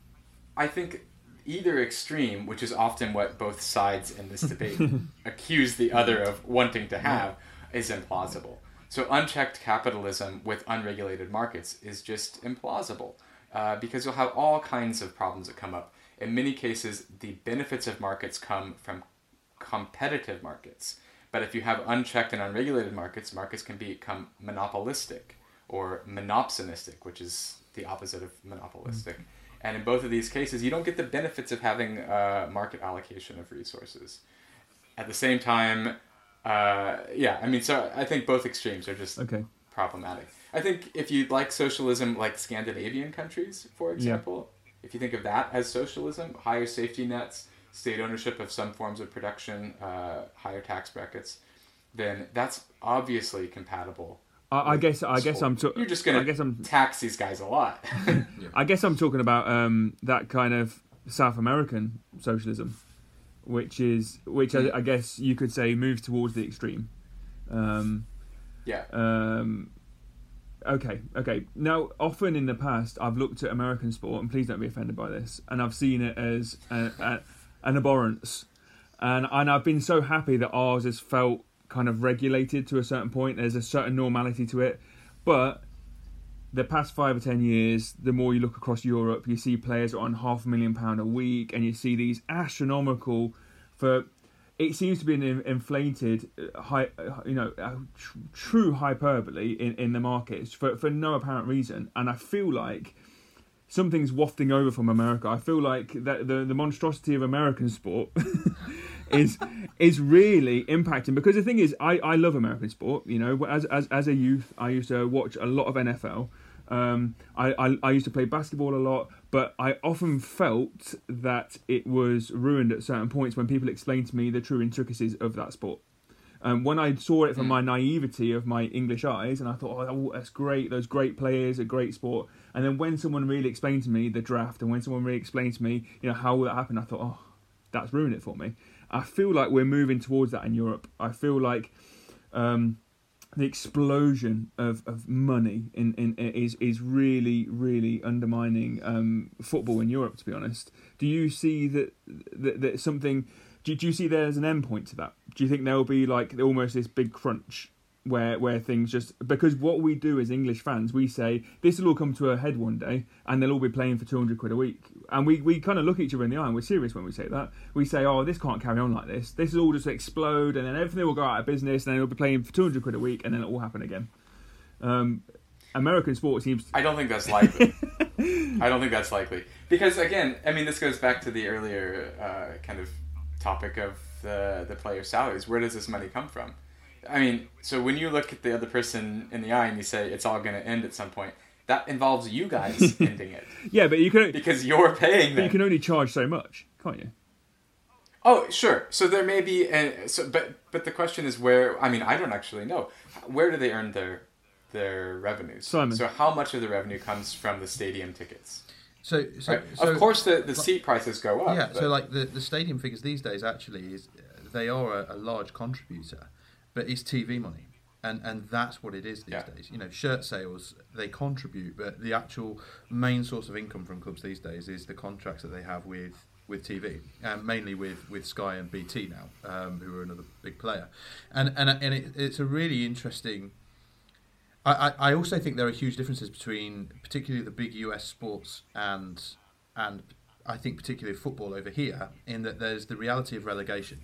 I think either extreme, which is often what both sides in this debate accuse the other of wanting to have, is implausible. So unchecked capitalism with unregulated markets is just implausible, uh, because you'll have all kinds of problems that come up. In many cases, the benefits of markets come from competitive markets. But if you have unchecked and unregulated markets, markets can become monopolistic or monopsonistic, which is the opposite of monopolistic. And in both of these cases, you don't get the benefits of having a market allocation of resources. At the same time, uh, yeah, I mean, so I think both extremes are just
Okay.
problematic. I think if you like socialism, like Scandinavian countries, for example, if you think of that as socialism, higher safety nets, state ownership of some forms of production, uh, higher tax brackets, then that's obviously compatible.
I, I guess I guess
So
I'm. Ta-
You're just going
I guess I'm.
to tax these guys a lot.
I guess I'm talking about um, that kind of South American socialism, which is which I, I guess you could say moves towards the extreme. Um,
yeah.
um, okay, okay. Now, often in the past, I've looked at American sport, and please don't be offended by this, and I've seen it as a, a, an abhorrence, and and I've been so happy that ours has felt kind of regulated to a certain point. There's a certain normality to it, but the past five or ten years, the more you look across Europe, you see players on half a million pound a week, and you see these astronomical. For it seems to be an inflated, high, you know, tr- true hyperbole in, in the markets for for no apparent reason, and I feel like something's wafting over from America. I feel like that the the monstrosity of American sport is is really impacting, because the thing is, I, I love American sport. You know, as as as a youth, I used to watch a lot of N F L. Um, I, I I used to play basketball a lot, but I often felt that it was ruined at certain points when people explained to me the true intricacies of that sport. Um, when I saw it from my naivety of my English eyes, and I thought, oh, that's great, those great players, a great sport. And then when someone really explained to me the draft, and when someone really explained to me, you know, how that happened, I thought, oh, that's ruined it for me. I feel like we're moving towards that in Europe. I feel like um, the explosion of, of money in, in, is is really, really undermining um, football in Europe, to be honest. Do you see that, that, that something... Do, do you see there's an endpoint to that? Do you think there will be like almost this big crunch where where things just... Because what we do as English fans, we say, this will all come to a head one day and they'll all be playing for two hundred quid a week. And we, we kind of look at each other in the eye and we're serious when we say that. We say, oh, this can't carry on like this. This will all just explode and then everything will go out of business and then they'll be playing for two hundred quid a week and then it'll all happen again. Um, American sport seems...
I don't think that's likely. I don't think that's likely. Because, again, I mean, this goes back to the earlier uh, kind of topic of the, the players' salaries. Where does this money come from? I mean, so when you look at the other person in the eye and you say it's all going to end at some point, that involves you guys ending it.
Yeah, but you can...
Because you're paying them.
But you can only charge so much, can't you?
Oh, sure. So there may be... A, so, but but the question is where... I mean, I don't actually know. Where do they earn their their revenues?
Simon.
So how much of the revenue comes from the stadium tickets?
So, so,
right?
so
of course, the, the seat prices go up.
Yeah,
but...
so like the, the stadium figures these days actually is they are a, a large contributor, but it's T V money, and and that's what it is these
yeah.
days. You know, shirt sales they contribute, but the actual main source of income from clubs these days is the contracts that they have with with T V, um, mainly with, with Sky and B T now, um, who are another big player, and and and it, it's a really interesting. I, I also think there are huge differences between particularly the big U S sports and and I think particularly football over here, in that there's the reality of relegation.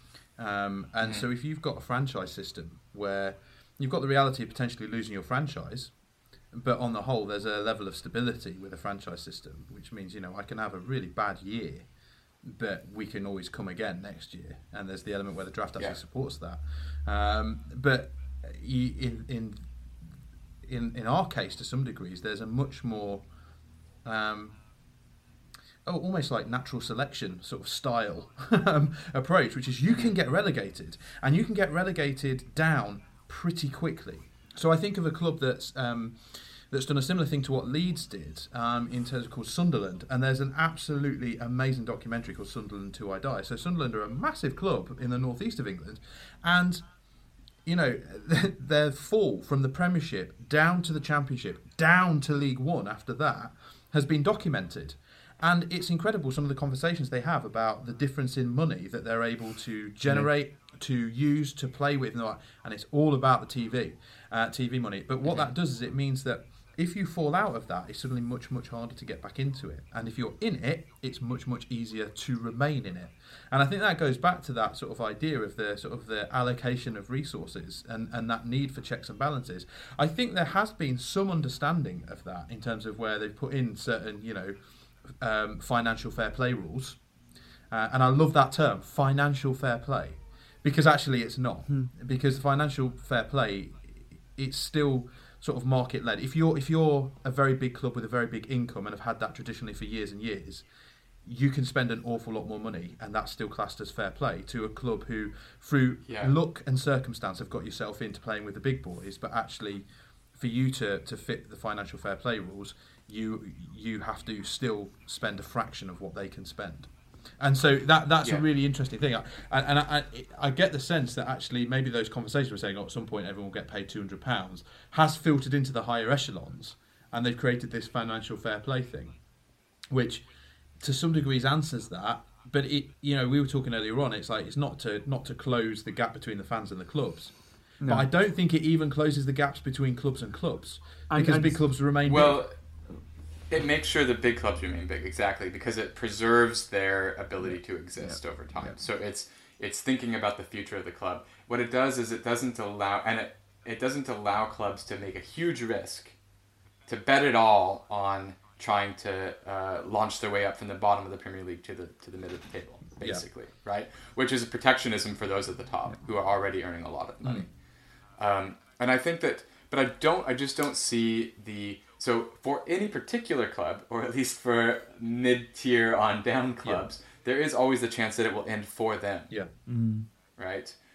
Um, and mm-hmm. so if you've got a franchise system where you've got the reality of potentially losing your franchise, but on the whole there's a level of stability with a franchise system, which means, you know, I can have a really bad year, but we can always come again next year. And there's the element where the draft actually yeah. supports that. Um, but you, in... in In, in our case, to some degrees, there's a much more, um, oh, almost like natural selection sort of style um, approach, which is you can get relegated, and you can get relegated down pretty quickly. So I think of a club that's um, that's done a similar thing to what Leeds did um, in terms of called Sunderland, and there's an absolutely amazing documentary called Sunderland Till I Die. So Sunderland are a massive club in the northeast of England, and you know, their fall from the Premiership down to the Championship, down to League One after that, has been documented. And it's incredible some of the conversations they have about the difference in money that they're able to generate, mm-hmm. to use, to play with. And it's all about the T V, uh, T V money. But what that does is it means that if you fall out of that, it's suddenly much, much harder to get back into it. And if you're in it, it's much, much easier to remain in it. And I think that goes back to that sort of idea of the sort of the allocation of resources and, and that need for checks and balances. I think there has been some understanding of that in terms of where they've put in certain, you know, um, financial fair play rules. Uh, and I love that term, financial fair play, because actually it's not. Hmm. Because financial fair play, it's still sort of market led. If you're if you're a very big club with a very big income and have had that traditionally for years and years, you can spend an awful lot more money, and that's still classed as fair play to a club who, through yeah. luck and circumstance, have got yourself into playing with the big boys. But actually, for you to, to fit the financial fair play rules, you you have to still spend a fraction of what they can spend. And so that that's yeah. a really interesting thing. I, and I, I I get the sense that actually maybe those conversations we're saying, oh, at some point everyone will get paid two hundred pounds, has filtered into the higher echelons, and they've created this financial fair play thing, which to some degrees answers that. But it, you know, we were talking earlier on, it's like it's not to not to close the gap between the fans and the clubs. No. But I don't think it even closes the gaps between clubs and clubs, and, because and big clubs remain
well,
big.
It makes sure the big clubs remain big, exactly, because it preserves their ability to exist
yeah.
over time.
Yeah.
So it's it's thinking about the future of the club. What it does is it doesn't allow, and it, it doesn't allow clubs to make a huge risk, to bet it all on trying to uh, launch their way up from the bottom of the Premier League to the to the mid of the table, basically, yeah. right? Which is a protectionism for those at the top who are already earning a lot of money. Mm. Um, and I think that, but I don't, I just don't see the. So for any particular club, or at least for mid-tier on down clubs, yeah. there is always the chance that it will end for them.
Yeah.
Mm.
Right?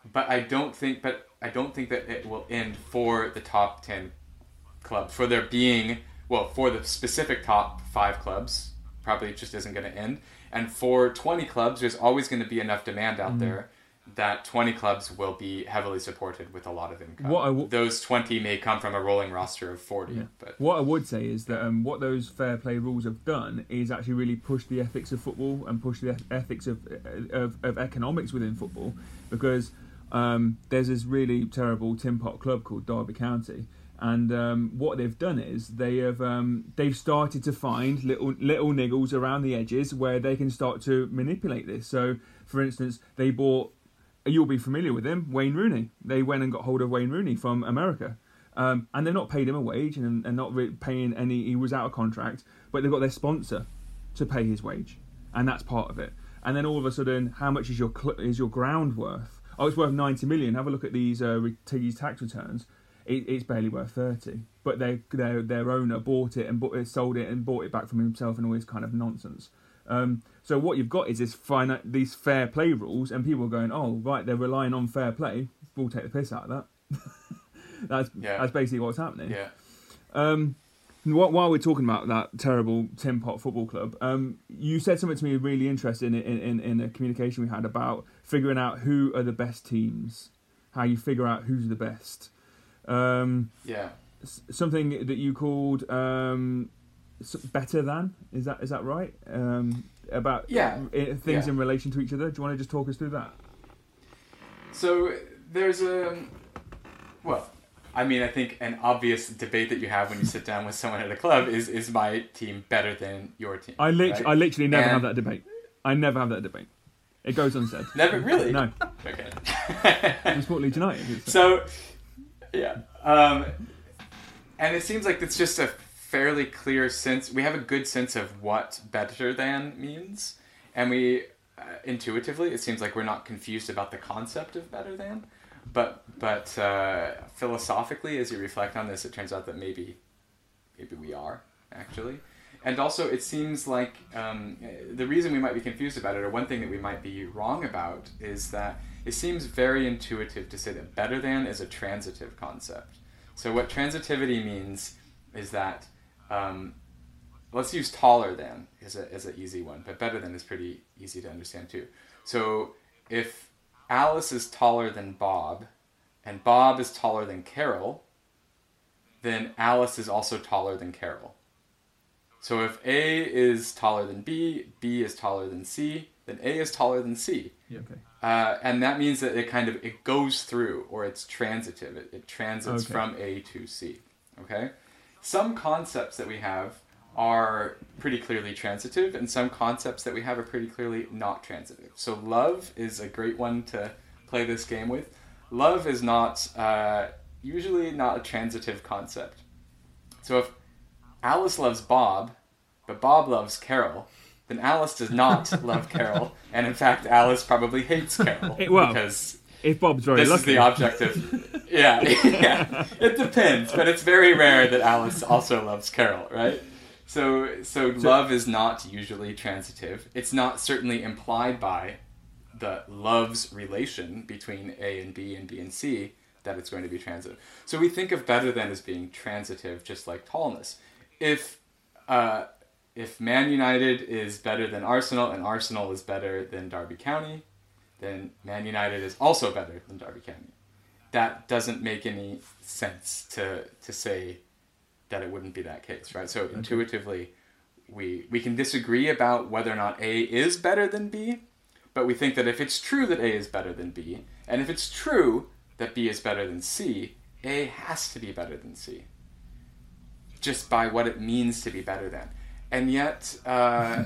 but I don't think, but I don't think that it will end for the top ten clubs. For there being, well, for the specific top five clubs, probably it just isn't going to end. And for twenty clubs, there's always going to be enough demand out mm. there that twenty clubs will be heavily supported with a lot of income. What I w- those twenty may come from a rolling roster of forty.
Yeah.
But
what I would say is that um, what those fair play rules have done is actually really push the ethics of football and push the ethics of of, of economics within football, because um, there's this really terrible tin pot club called Derby County. And um, what they've done is they have um, they've started to find little little niggles around the edges where they can start to manipulate this. So, for instance, they bought, you'll be familiar with him, Wayne Rooney. They went and got hold of Wayne Rooney from America, um, and they've not paid him a wage and, and not really paying any. He was out of contract, but they've got their sponsor to pay his wage, and that's part of it. And then all of a sudden, how much is your cl- is your ground worth? Oh, it's worth ninety million. Have a look at these uh, these tax returns. It, it's barely worth thirty, but their their their owner bought it and bought, sold it and bought it back from himself and all this kind of nonsense. Um, so what you've got is this fina- these fair play rules, and people are going, oh right, they're relying on fair play. We'll take the piss out of that. that's
yeah.
that's basically what's happening.
Yeah.
Um, while we're talking about that terrible tin pot football club, um, you said something to me really interesting in, in in a communication we had about figuring out who are the best teams, how you figure out who's the best. Um,
yeah.
Something that you called um, better than, is that is that right? Um, about
yeah.
things
yeah.
in relation to each other. Do you want to just talk us through that?
So there's a, well, I mean, I think an obvious debate that you have when you sit down with someone at a club is, is my team better than your team?
I, lit-
right?
I literally never
and
have that debate. I never have that debate. It goes unsaid.
Never? Really?
No.
Okay.
I'm Sport Leeds United.
So... Yeah, um, and it seems like it's just a fairly clear sense. We have a good sense of what better than means, and we uh, intuitively, it seems like we're not confused about the concept of better than, but but uh, philosophically, as you reflect on this, it turns out that maybe maybe we are actually, and also it seems like um, the reason we might be confused about it, or one thing that we might be wrong about, is that it seems very intuitive to say that better than is a transitive concept. So what transitivity means is that, um, let's use taller than as a as an easy one, but better than is pretty easy to understand too. So if Alice is taller than Bob, and Bob is taller than Carol, then Alice is also taller than Carol. So if A is taller than B, B is taller than C, then A is taller than C.
Yeah, okay.
Uh, and that means that it kind of, it goes through, or it's transitive. It, it transits
okay.
from A to C. Okay? Some concepts that we have are pretty clearly transitive, and some concepts that we have are pretty clearly not transitive. So love is a great one to play this game with. Love is not, uh, usually not a transitive concept. So if Alice loves Bob, but Bob loves Carol, then Alice does not love Carol, and in fact, Alice probably hates Carol
it, well,
because
if Bob's very
this
lucky.
is the objective. yeah, yeah, it depends, but it's very rare that Alice also loves Carol, right? So, so, so love is not usually transitive. It's not certainly implied by the love's relation between A and B and B and C that it's going to be transitive. So we think of better than as being transitive, just like tallness. If uh, if Man United is better than Arsenal and Arsenal is better than Derby County, then Man United is also better than Derby County. That doesn't make any sense to to say that it wouldn't be that case, right? So okay. intuitively, we we can disagree about whether or not A is better than B, but we think that if it's true that A is better than B, and if it's true that B is better than C, A has to be better than C, just by what it means to be better than. And yet, uh,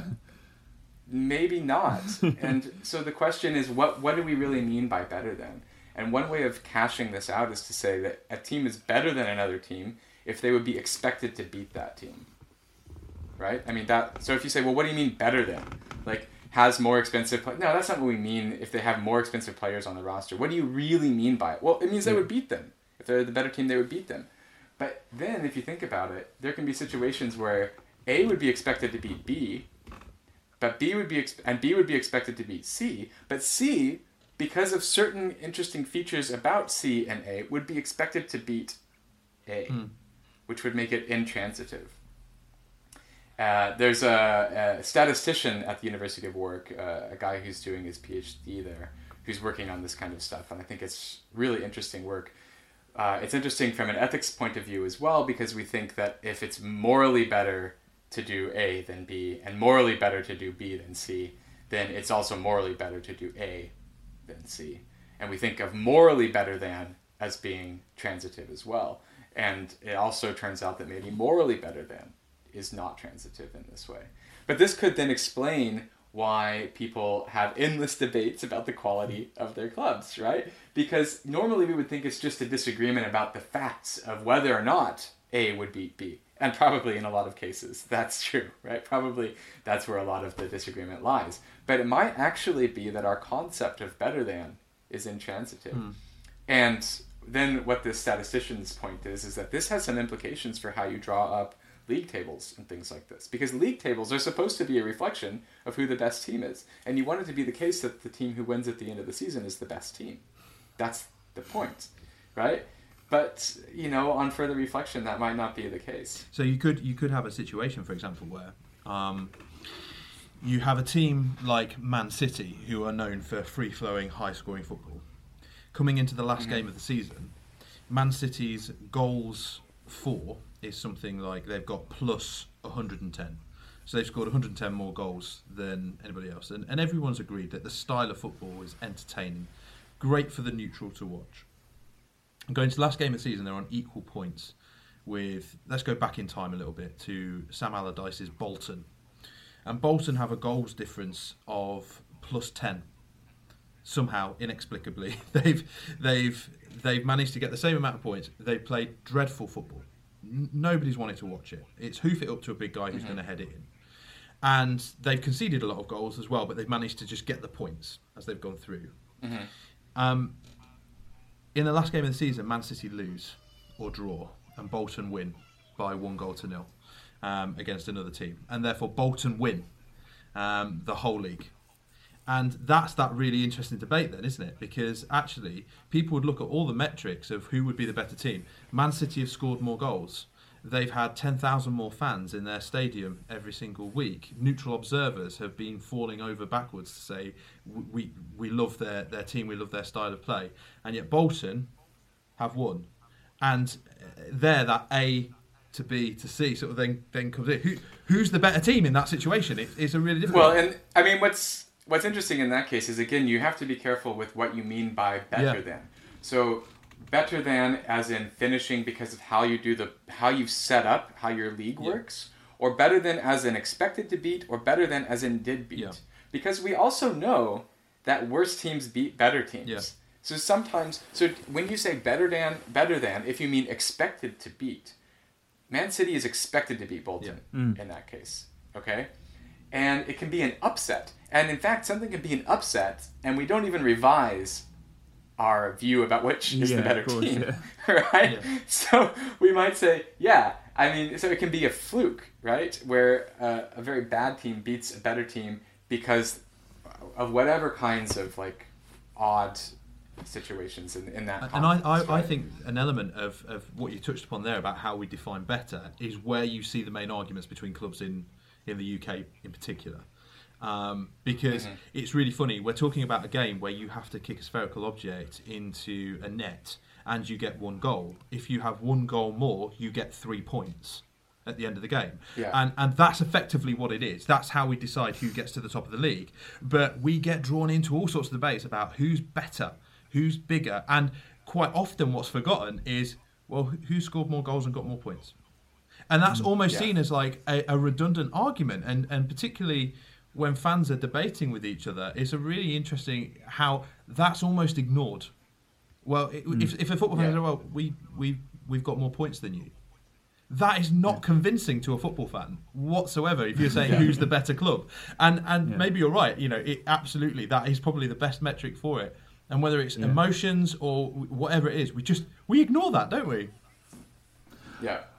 maybe not. And so the question is, what what do we really mean by better than? And one way of cashing this out is to say that a team is better than another team if they would be expected to beat that team. Right? I mean, that. So if you say, well, what do you mean better than? Like, has more expensive... Play- no, that's not what we mean if they have more expensive players on the roster. What do you really mean by it? Well, it means they would beat them. If they're the better team, they would beat them. But then, if you think about it, there can be situations where A would be expected to beat B, but B would be ex- and B would be expected to beat C, but C because of certain interesting features about C and A, would be expected to beat A, mm. which would make it intransitive. Uh, there's a, a statistician at the University of Warwick, uh, a guy who's doing his PhD there, who's working on this kind of stuff, and I think it's really interesting work. Uh, it's interesting from an ethics point of view as well, because we think that if it's morally better to do A than B, and morally better to do B than C, then it's also morally better to do A than C. And we think of morally better than as being transitive as well. And it also turns out that maybe morally better than is not transitive in this way. But this could then explain why people have endless debates about the quality of their clubs, right? Because normally we would think it's just a disagreement about the facts of whether or not A would beat B. And probably in a lot of cases that's true, right? Probably that's where a lot of the disagreement lies. But it might actually be that our concept of better than is intransitive. Mm. And then what this statistician's point is, is that this has some implications for how you draw up league tables and things like this, because league tables are supposed to be a reflection of who the best team is, and you want it to be the case that the team who wins at the end of the season is the best team. That's the point, right? But you know, on further reflection, that might not be the case.
So you could you could have a situation, for example, where um, you have a team like Man City, who are known for free-flowing, high-scoring football, coming into the last mm-hmm. game of the season. Man City's goals for is something like they've got plus one hundred ten. So they've scored one hundred ten more goals than anybody else. And, and everyone's agreed that the style of football is entertaining, great for the neutral to watch. And going to the last game of the season, they're on equal points with, let's go back in time a little bit, to Sam Allardyce's Bolton. And Bolton have a goals difference of plus ten. Somehow, inexplicably, they've they've they've managed to get the same amount of points. They've played dreadful football. Nobody's wanted to watch it. It's hoof it up to a big guy who's mm-hmm. going to head it in. And they've conceded a lot of goals as well, but they've managed to just get the points as they've gone through. Mm-hmm. Um, in the last game of the season, Man City lose or draw, and Bolton win by one goal to nil um, against another team. And therefore, Bolton win um, the whole league. And that's that really interesting debate then, isn't it? Because actually, people would look at all the metrics of who would be the better team. Man City have scored more goals. They've had ten thousand more fans in their stadium every single week. Neutral observers have been falling over backwards to say, we we love their, their team, we love their style of play. And yet Bolton have won. And there, that A to B to C sort of then, then comes in. Who, who's the better team in that situation? It, it's a really difficult
Well, and I mean, what's... What's interesting in that case is, again, you have to be careful with what you mean by better yeah. than. So better than as in finishing because of how you do the how you've set up, how your league yeah. works, or better than as in expected to beat, or better than as in did beat. Yeah. Because we also know that worse teams beat better teams. Yeah. So sometimes, so when you say better than, better than, if you mean expected to beat, Man City is expected to beat Bolton yeah. mm. in that case. Okay? And it can be an upset. And in fact, something can be an upset, and we don't even revise our view about which is yeah, the better course, team, yeah. right? Yeah. So we might say, yeah, I mean, so it can be a fluke, right? Where uh, a very bad team beats a better team because of whatever kinds of like odd situations in, in that context.
And I, I,
right?
I think an element of, of what you touched upon there about how we define better is where you see the main arguments between clubs in, in the U K in particular. Um, because mm-hmm. it's really funny, we're talking about a game where you have to kick a spherical object into a net and you get one goal. If you have one goal more, you get three points at the end of the game. Yeah. And and that's effectively what it is. That's how we decide who gets to the top of the league. But we get drawn into all sorts of debates about who's better, who's bigger, and quite often what's forgotten is, well, who scored more goals and got more points? And that's almost yeah. seen as like a, a redundant argument, and, and particularly when fans are debating with each other, it's a really interesting how that's almost ignored. Well, it, mm. if, if a football fan says, yeah. well, we, we, we've got more points than you, that is not yeah. convincing to a football fan whatsoever if you're saying yeah. who's the better club. And and yeah. maybe you're right, you know, it absolutely, that is probably the best metric for it. And whether it's yeah. emotions or whatever it is, we just, we ignore that, don't we?
Yeah.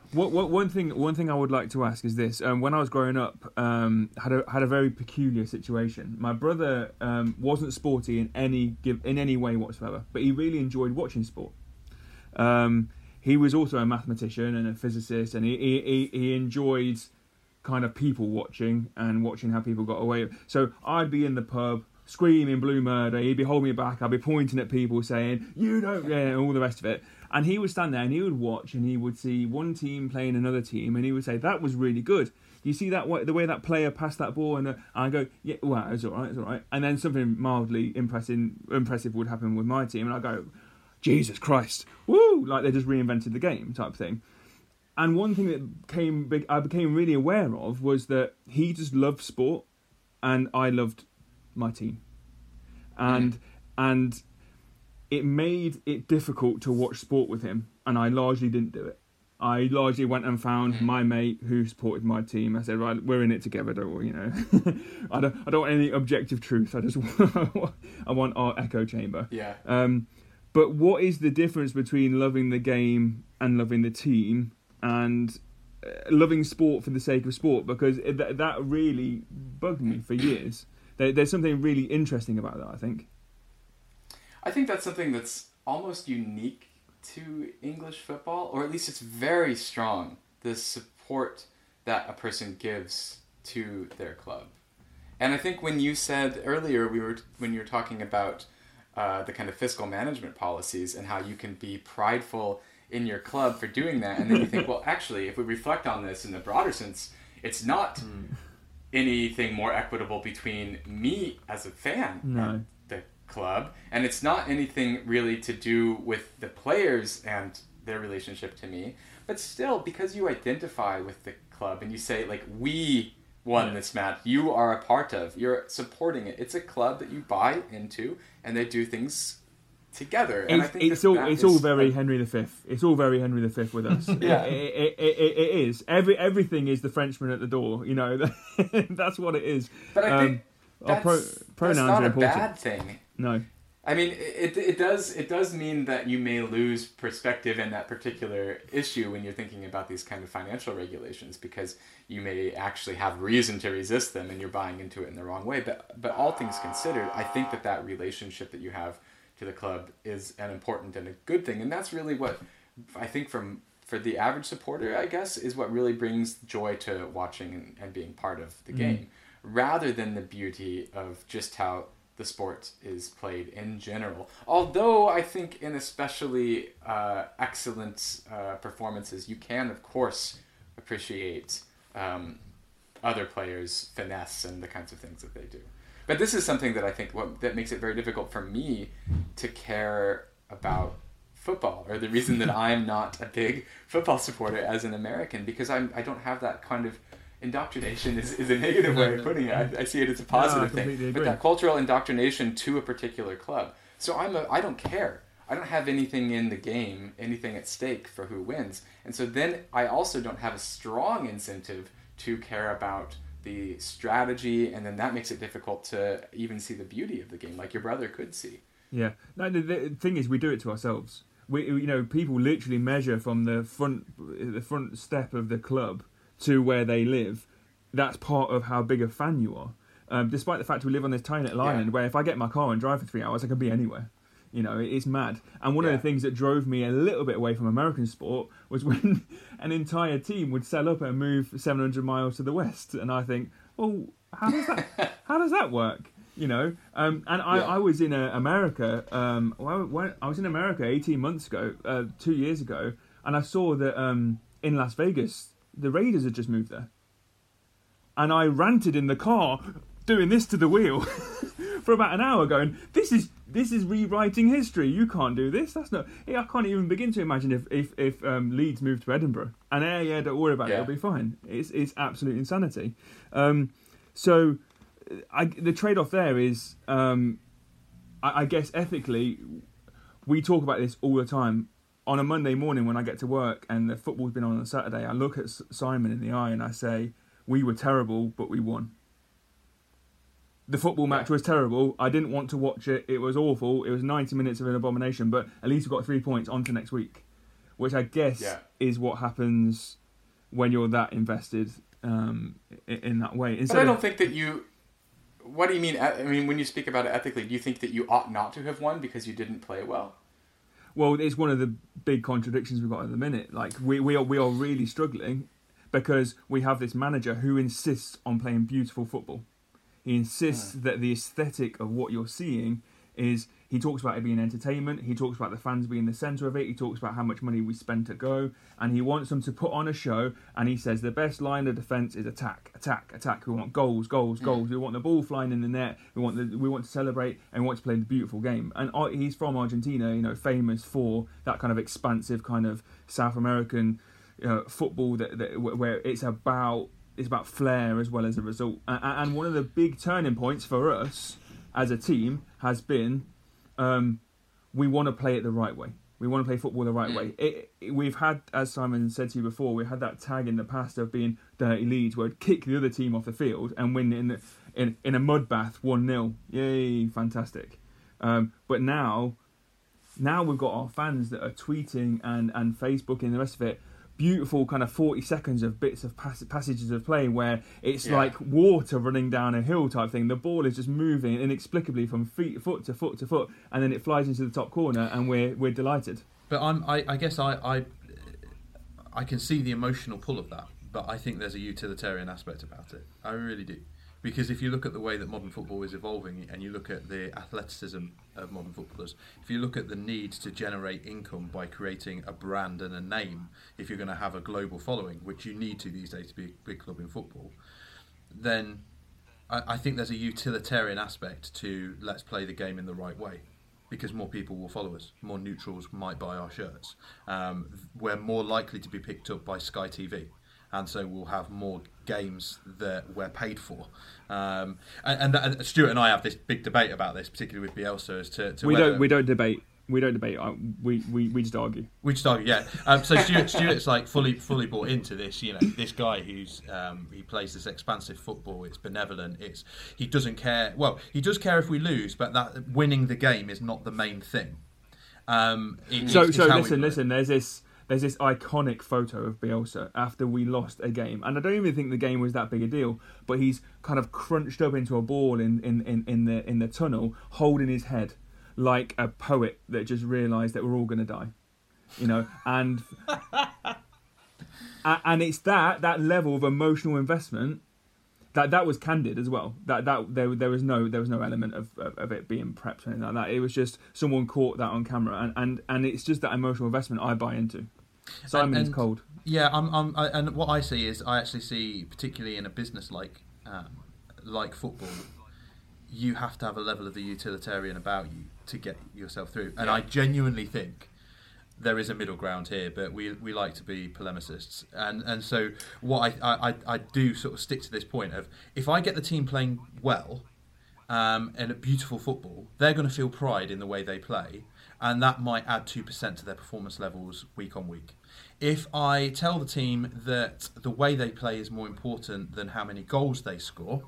What, what, one thing, one thing I would like to ask is this: um, when I was growing up, um, had a had a very peculiar situation. My brother um, wasn't sporty in any give in any way whatsoever, but he really enjoyed watching sport. Um, he was also a mathematician and a physicist, and he he, he enjoyed kind of people watching and watching how people got away. So I'd be in the pub screaming blue murder, he'd be holding me back, I'd be pointing at people saying, you don't, yeah, and all the rest of it. And he would stand there and he would watch and he would see one team playing another team and he would say, that was really good. Do you see that way, the way that player passed that ball? And, uh, and I go, yeah, well, it's all right, it's all right. And then something mildly impressive, impressive would happen with my team and I go, Jesus Christ, woo, like they just reinvented the game type thing. And one thing that came big, I became really aware of was that he just loved sport and I loved my team. And mm. and it made it difficult to watch sport with him, and I largely didn't do it. I largely went and found mm. my mate who supported my team. I said, right, we're in it together, don't we? You know, I don't I don't want any objective truth. I just want, I want our echo chamber.
Yeah.
Um, but what is the difference between loving the game and loving the team and uh, loving sport for the sake of sport? Because it, that, that really bugged me for years. There, there's something really interesting about that, I think.
I think that's something that's almost unique to English football, or at least it's very strong, the support that a person gives to their club. And I think when you said earlier, we were when you were talking about uh, the kind of fiscal management policies and how you can be prideful in your club for doing that, and then you think, well, actually, if we reflect on this in the broader sense, it's not... Mm. anything more equitable between me as a fan
no.
and the club, and it's not anything really to do with the players and their relationship to me, but still, because you identify with the club and you say, like, we won yeah. this match, you are a part of, you're supporting it, it's a club that you buy into and they do things together. And
it's,
I think
it's
that
all
that
it's
is
all very
like,
Henry the Fifth. It's all very Henry the Fifth with us.
yeah,
it, it, it, it is. Every everything is the Frenchman at the door. You know, that's what it is.
But I think um, that's,
pro, pronouns
that's not
are
a
important.
bad thing.
No.
I mean, it it does it does mean that you may lose perspective in that particular issue when you're thinking about these kind of financial regulations, because you may actually have reason to resist them and you're buying into it in the wrong way. But but all things considered, I think that that relationship that you have to the club is an important and a good thing, and that's really what I think from for the average supporter, I guess, is what really brings joy to watching and, and being part of the mm. game, rather than the beauty of just how the sport is played in general. Although I think in especially uh, excellent uh, performances, you can of course appreciate um, other players' finesse and the kinds of things that they do. But this is something that I think what, that makes it very difficult for me to care about football, or the reason that I'm not a big football supporter as an American, because I'm, I don't have that kind of indoctrination is, is a negative way of putting it. I, I see it as a positive
no,
thing.
Agree.
But that cultural indoctrination to a particular club. So I'm a, I don't care. I don't have anything in the game, anything at stake for who wins. And so then I also don't have a strong incentive to care about the strategy, and then that makes it difficult to even see the beauty of the game, like your brother could see.
Yeah. No, the, the thing is, we do it to ourselves. We, you know, people literally measure from the front, the front step of the club to where they live. That's part of how big a fan you are. Um, despite the fact we live on this tiny little
yeah.
island where if I get in my car and drive for three hours, I can be anywhere. You know, it's mad. And one
yeah.
of the things that drove me a little bit away from American sport was when an entire team would sell up and move seven hundred miles to the west. And I think, well, how does that how does that work? You know, um, and I,
yeah.
I was in uh, America. Um, well, when, I was in America eighteen months ago, uh, two years ago, and I saw that um, in Las Vegas the Raiders had just moved there, and I ranted in the car, doing this to the wheel for about an hour, going, "This is this is rewriting history. You can't do this. That's not. I can't even begin to imagine if if, if um, Leeds moved to Edinburgh, and yeah, yeah, don't worry about
yeah.
it. It'll be fine. It's it's absolute insanity. Um, so." I, the trade-off there is, um, I, I guess ethically, we talk about this all the time. On a Monday morning when I get to work and the football's been on on Saturday, I look at S- Simon in the eye and I say, we were terrible, but we won. The football match was terrible. I didn't want to watch it. It was awful. It was ninety minutes of an abomination, but at least we got three points on to next week. which I guess
yeah.
is what happens when you're that invested um, in, in that way. Instead
but I don't
of,
think that you... What do you mean? I mean, when you speak about it ethically, do you think that you ought not to have won because you didn't play well?
Well, it's one of the big contradictions we've got at the minute. Like, we, we, are, we are really struggling because we have this manager who insists on playing beautiful football. He insists
Hmm.
that the aesthetic of what you're seeing is... He talks about it being entertainment. He talks about the fans being the centre of it. He talks about how much money we spend to go. And he wants them to put on a show. And he says the best line of defence is attack, attack, attack. We want goals, goals, goals. We want the ball flying in the net. We want the, we want to celebrate and we want to play the beautiful game. And he's from Argentina, you know, famous for that kind of expansive kind of South American uh, football that, that where it's about it's about flair as well as a result. And, and one of the big turning points for us as a team has been... Um, we want to play it the right way. We want to play football the right way. It, it, we've had, as Simon said to you before, we had that tag in the past of being dirty Leeds, where we'd kick the other team off the field and win in the, in in a mud bath one nil. Yay, fantastic! Um, but now, now we've got our fans that are tweeting and and Facebooking and the rest of it. Beautiful kind of forty seconds of bits of pass- passages of play where it's
Yeah.
like water running down a hill type thing. The ball is just moving inexplicably from feet, foot to foot to foot, and then it flies into the top corner, and we're we're delighted.
But I'm, I, I guess I, I, I can see the emotional pull of that, but I think there's a utilitarian aspect about it. I really do. Because if you look at the way that modern football is evolving and you look at the athleticism of modern footballers, if you look at the need to generate income by creating a brand and a name, if you're going to have a global following, which you need to these days to be a big club in football, then I, I think there's a utilitarian aspect to let's play the game in the right way. Because more people will follow us, more neutrals might buy our shirts. Um, we're more likely to be picked up by Sky T V. And so we'll have more games that we're paid for. Um, and, and, and Stuart and I have this big debate about this, particularly with Bielsa, as to, to
we
whether...
don't we don't debate. We don't debate. We we, we just argue.
We just argue, yeah. Um, so Stuart, Stuart's like fully fully bought into this. You know, this guy who's um, he plays this expansive football. It's benevolent. It's he doesn't care. Well, he does care if we lose, but that winning the game is not the main thing. Um, it,
So
it's,
so
it's how we
listen
play.
listen. There's this. There's this iconic photo of Bielsa after we lost a game. And I don't even think the game was that big a deal, but he's kind of crunched up into a ball in, in, in, in the in the tunnel, holding his head like a poet that just realised that we're all going to die. You know, and and it's that that level of emotional investment that that was candid as well. That that there there was no there was no element of, of, of it being prepped or anything like that. It was just someone caught that on camera, and, and, and it's just that emotional investment I buy into. Simon
And-
is cold.
Yeah, I'm, I'm, I, and what I see is I actually see, particularly in a business like um, like football, you have to have a level of the utilitarian about you to get yourself through. And
Yeah.
I genuinely think there is a middle ground here, but we we like to be polemicists, and and so what I I, I do sort of stick to this point of if I get the team playing well, um, and a beautiful football, they're going to feel pride in the way they play, and that might add two percent to their performance levels week on week. If I tell the team that the way they play is more important than how many goals they score,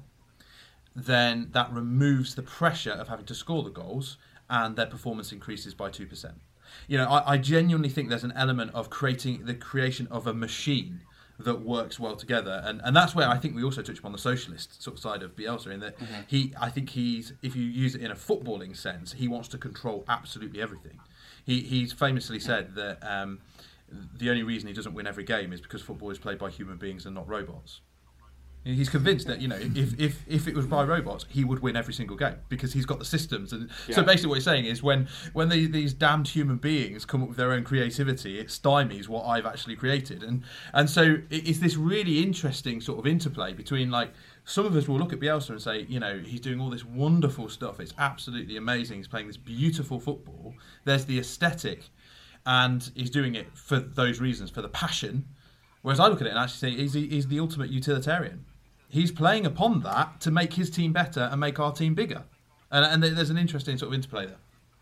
then that removes the pressure of having to score the goals, and their performance increases by two percent. You know, I, I genuinely think there's an element of creating the creation of a machine that works well together, and, and that's where I think we also touch upon the socialist sort of side of Bielsa, in that mm-hmm. he, I think he's, if you use it in a footballing sense, he wants to control absolutely everything. He he's famously said that um, the only reason he doesn't win every game is because football is played by human beings and not robots. He's convinced that, you know, if, if, if it was by robots, he would win every single game because he's got the systems. And
yeah.
so basically what he's saying is when, when they, these damned human beings come up with their own creativity, it stymies what I've actually created. And and so it's this really interesting sort of interplay between, like, some of us will look at Bielsa and say, you know, he's doing all this wonderful stuff. It's absolutely amazing. He's playing this beautiful football. There's the aesthetic, and he's doing it for those reasons, for the passion. Whereas I look at it and actually say he's the, he's the ultimate utilitarian. He's playing upon that to make his team better and make our team bigger. And, and there's an interesting sort of interplay there.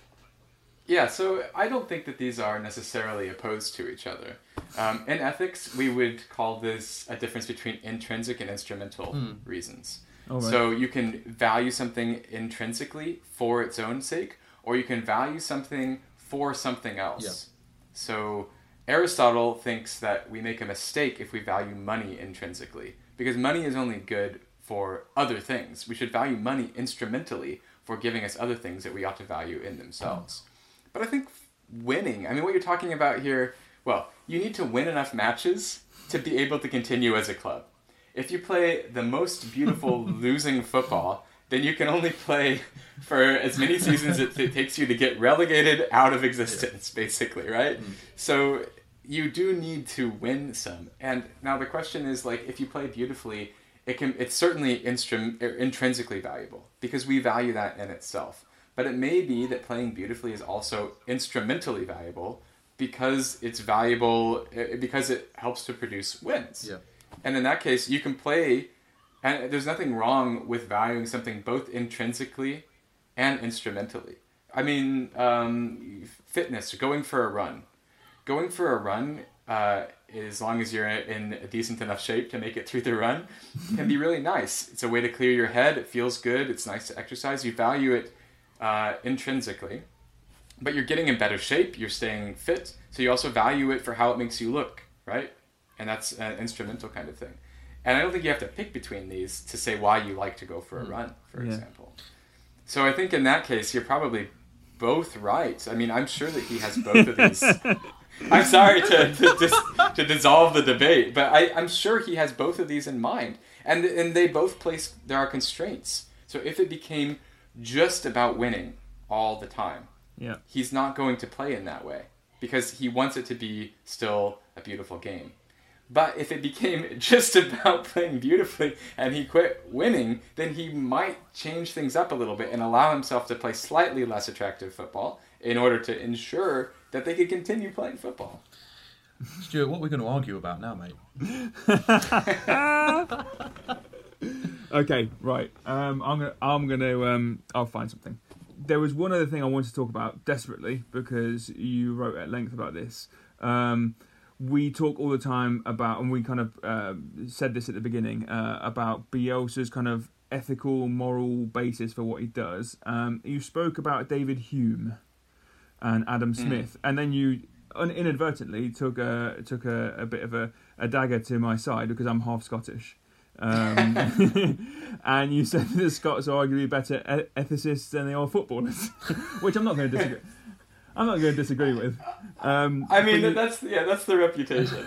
Yeah, so I don't think that these are necessarily opposed to each other. Um, in ethics, we would call this a difference between intrinsic and instrumental mm. reasons. Oh, right. So you can value something intrinsically for its own sake, or you can value something for something else. Yeah. So Aristotle thinks that we make a mistake if we value money intrinsically, because money is only good for other things. We should value money instrumentally for giving us other things that we ought to value in themselves. But I think winning, I mean, what you're talking about here, well, you need to win enough matches to be able to continue as a club. If you play the most beautiful losing football, then you can only play for as many seasons as it takes you to get relegated out of existence, basically, right? Mm. So you do need to win some. And now the question is, like, if you play beautifully, it can it's certainly instru- intrinsically valuable because we value that in itself. But it may be that playing beautifully is also instrumentally valuable because it's valuable, because it helps to produce wins.
Yeah.
And in that case, you can play, and there's nothing wrong with valuing something both intrinsically and instrumentally. I mean, um, fitness, going for a run. Going for a run, uh, as long as you're in a decent enough shape to make it through the run, can be really nice. It's a way to clear your head. It feels good. It's nice to exercise. You value it uh, intrinsically. But you're getting in better shape. You're staying fit. So you also value it for how it makes you look, right? And that's an instrumental kind of thing. And I don't think you have to pick between these to say why you like to go for a run, for yeah. example. So I think in that case, you're probably both right. I mean, I'm sure that he has both of these. I'm sorry to to, dis, to dissolve the debate, but I, I'm sure he has both of these in mind. And and they both place, there are constraints. So if it became just about winning all the time,
yeah.
he's not going to play in that way because he wants it to be still a beautiful game. But if it became just about playing beautifully and he quit winning, then he might change things up a little bit and allow himself to play slightly less attractive football in order to ensure that they could continue playing football.
Stuart, what are we going to argue about now, mate?
Okay, right. Um, I'm gonna, I'm gonna, um, I'll find something. There was one other thing I wanted to talk about desperately because you wrote at length about this. Um, we talk all the time about, and we kind of uh, said this at the beginning, uh, about Bielsa's kind of ethical, moral basis for what he does. Um, you spoke about David Hume and Adam Smith, mm. and then you un- inadvertently took a took a, a bit of a, a dagger to my side because I'm half Scottish. Um, and you said the Scots are arguably better e- ethicists than they are footballers, which I'm not going to disagree. I'm not going to disagree with. Um,
I mean,
you,
that's yeah, that's the reputation.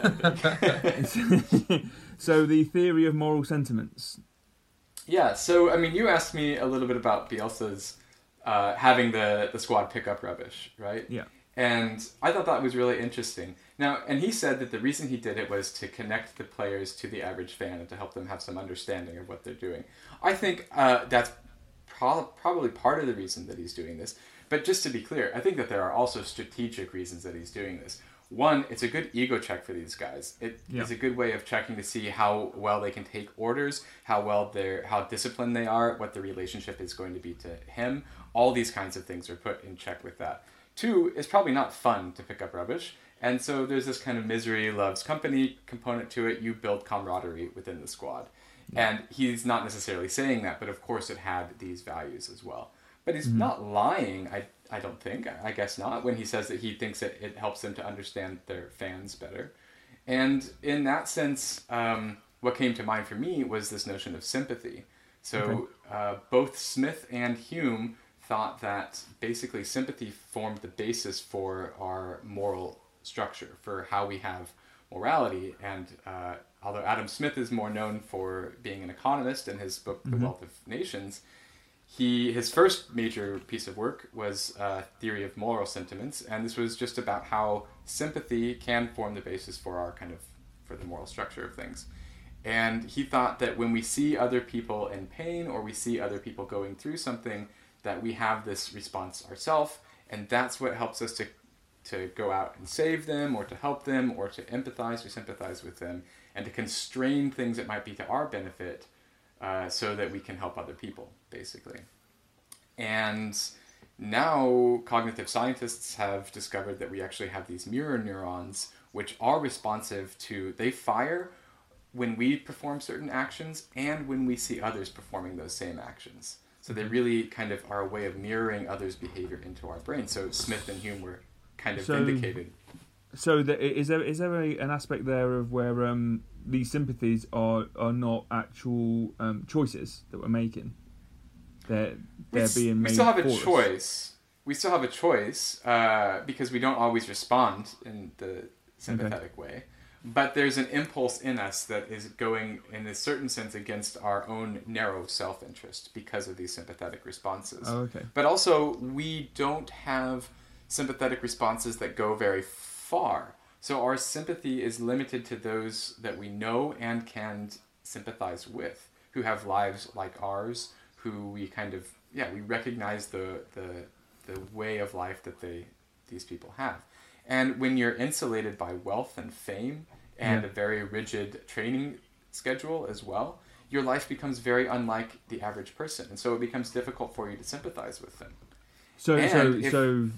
So the theory of moral sentiments.
Yeah. So I mean, you asked me a little bit about Bielsa's uh, having the the squad pick up rubbish, right?
Yeah.
And I thought that was really interesting. Now, and he said that the reason he did it was to connect the players to the average fan and to help them have some understanding of what they're doing. I think uh, that's pro- probably part of the reason that he's doing this. But just to be clear, I think that there are also strategic reasons that he's doing this. One, it's a good ego check for these guys. It yeah. is a good way of checking to see how well they can take orders, how well they're, how disciplined they are, what the relationship is going to be to him. All these kinds of things are put in check with that. Two, it's probably not fun to pick up rubbish. And so there's this kind of misery loves company component to it. You build camaraderie within the squad. Yeah. And he's not necessarily saying that, but of course it had these values as well. But he's mm-hmm. not lying, I I don't think. I guess not, when he says that he thinks that it helps them to understand their fans better. And in that sense, um, what came to mind for me was this notion of sympathy. So okay. uh, both Smith and Hume thought that basically sympathy formed the basis for our moral structure, for how we have morality. And uh, although Adam Smith is more known for being an economist in his book, The mm-hmm. Wealth of Nations, He his first major piece of work was uh, Theory of Moral Sentiments, and this was just about how sympathy can form the basis for our kind of for the moral structure of things. And he thought that when we see other people in pain or we see other people going through something, that we have this response ourselves, and that's what helps us to to go out and save them or to help them or to empathize or sympathize with them and to constrain things that might be to our benefit uh, so that we can help other people, basically. And now cognitive scientists have discovered that we actually have these mirror neurons which are responsive to, they fire when we perform certain actions and when we see others performing those same actions. So they really kind of are a way of mirroring others' behavior into our brain. So Smith and Hume were kind of
so,
vindicated.
so the, is there is there a, an aspect there of where um, these sympathies are are not actual um, choices that we're making? They're they're
we,
being made.
We still have a
for
choice. Us. We still have a choice uh, because we don't always respond in the sympathetic okay. way. But there's an impulse in us that is going, in a certain sense, against our own narrow self-interest because of these sympathetic responses.
Oh, okay.
But also, we don't have sympathetic responses that go very far. So our sympathy is limited to those that we know and can sympathize with, who have lives like ours, who we kind of, yeah, we recognize the the, the way of life that they these people have. And when you're insulated by wealth and fame and yeah. a very rigid training schedule as well, your life becomes very unlike the average person. And so it becomes difficult for you to sympathize with them.
So
and
so
if,
so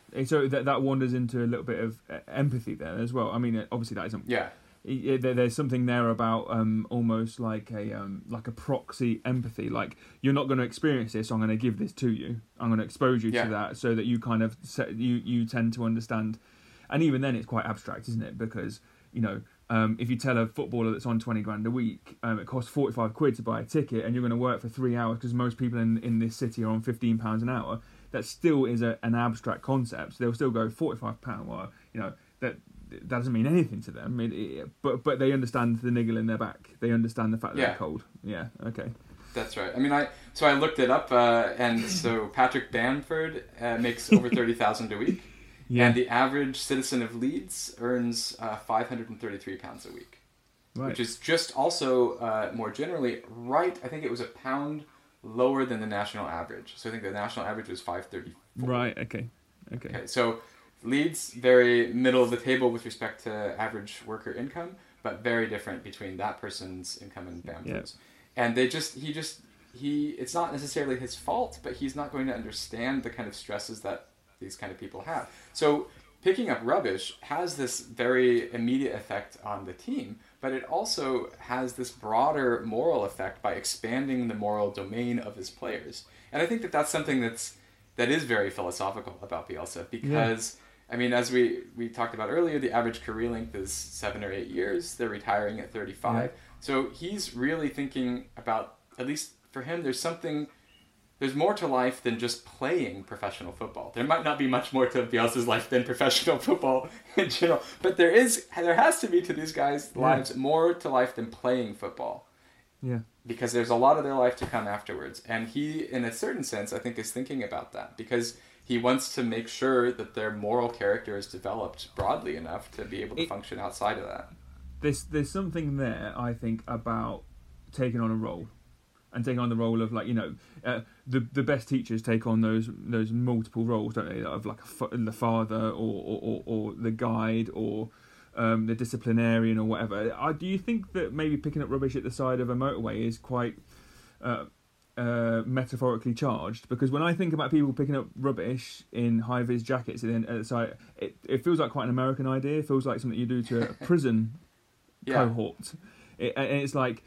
so that that wanders into a little bit of empathy there as well. I mean, obviously that isn't...
Yeah.
There's something there about um, almost like a um, like a proxy empathy. Like, you're not going to experience this, so I'm going to give this to you. I'm going to expose you
yeah.
to that so that you kind of set, you you tend to understand. And even then, it's quite abstract, isn't it? Because, you know, um, if you tell a footballer that's on twenty grand a week, um, it costs forty-five quid to buy a ticket, and you're going to work for three hours because most people in in this city are on fifteen pounds an hour. That still is a, an abstract concept. So they'll still go forty-five pounds. Well, you know that. That doesn't mean anything to them, it, it, but but they understand the niggle in their back. They understand the fact that
yeah.
they're cold. Yeah, okay.
That's right. I mean, I so I looked it up, uh, and so Patrick Bamford uh, makes over thirty thousand a week, yeah. and the average citizen of Leeds earns uh, five hundred and thirty-three pounds a week, right. which is just also uh, more generally right. I think it was a pound lower than the national average. So I think the national average was five thirty-four.
Right. Okay. Okay.
Okay. So Leeds, very middle of the table with respect to average worker income, but very different between that person's income and Bamford's. Yeah. And they just, he just, he, it's not necessarily his fault, but he's not going to understand the kind of stresses that these kind of people have. So picking up rubbish has this very immediate effect on the team, but it also has this broader moral effect by expanding the moral domain of his players. And I think that that's something that's, that is very philosophical about Bielsa, because yeah. I mean, as we, we talked about earlier, the average career length is seven or eight years. They're retiring at thirty-five. Yeah. So he's really thinking about, at least for him, there's something, there's more to life than just playing professional football. There might not be much more to Bielsa's life than professional football in general, but there is, there has to be to these guys' yeah. lives more to life than playing football.
Yeah.
Because there's a lot of their life to come afterwards. And he, in a certain sense, I think is thinking about that, because he wants to make sure that their moral character is developed broadly enough to be able to it, function outside of that.
There's there's something there, I think, about taking on a role, and taking on the role of, like, you know, uh, the the best teachers take on those those multiple roles, don't they? Of like a, the father, or or, or, or the guide, or um, the disciplinarian, or whatever. Uh, do you think that maybe picking up rubbish at the side of a motorway is quite Uh, Uh, metaphorically charged? Because when I think about people picking up rubbish in high-vis jackets at the side, it, it feels like quite an American idea. It feels like something you do to a prison yeah. cohort. It, and it's like,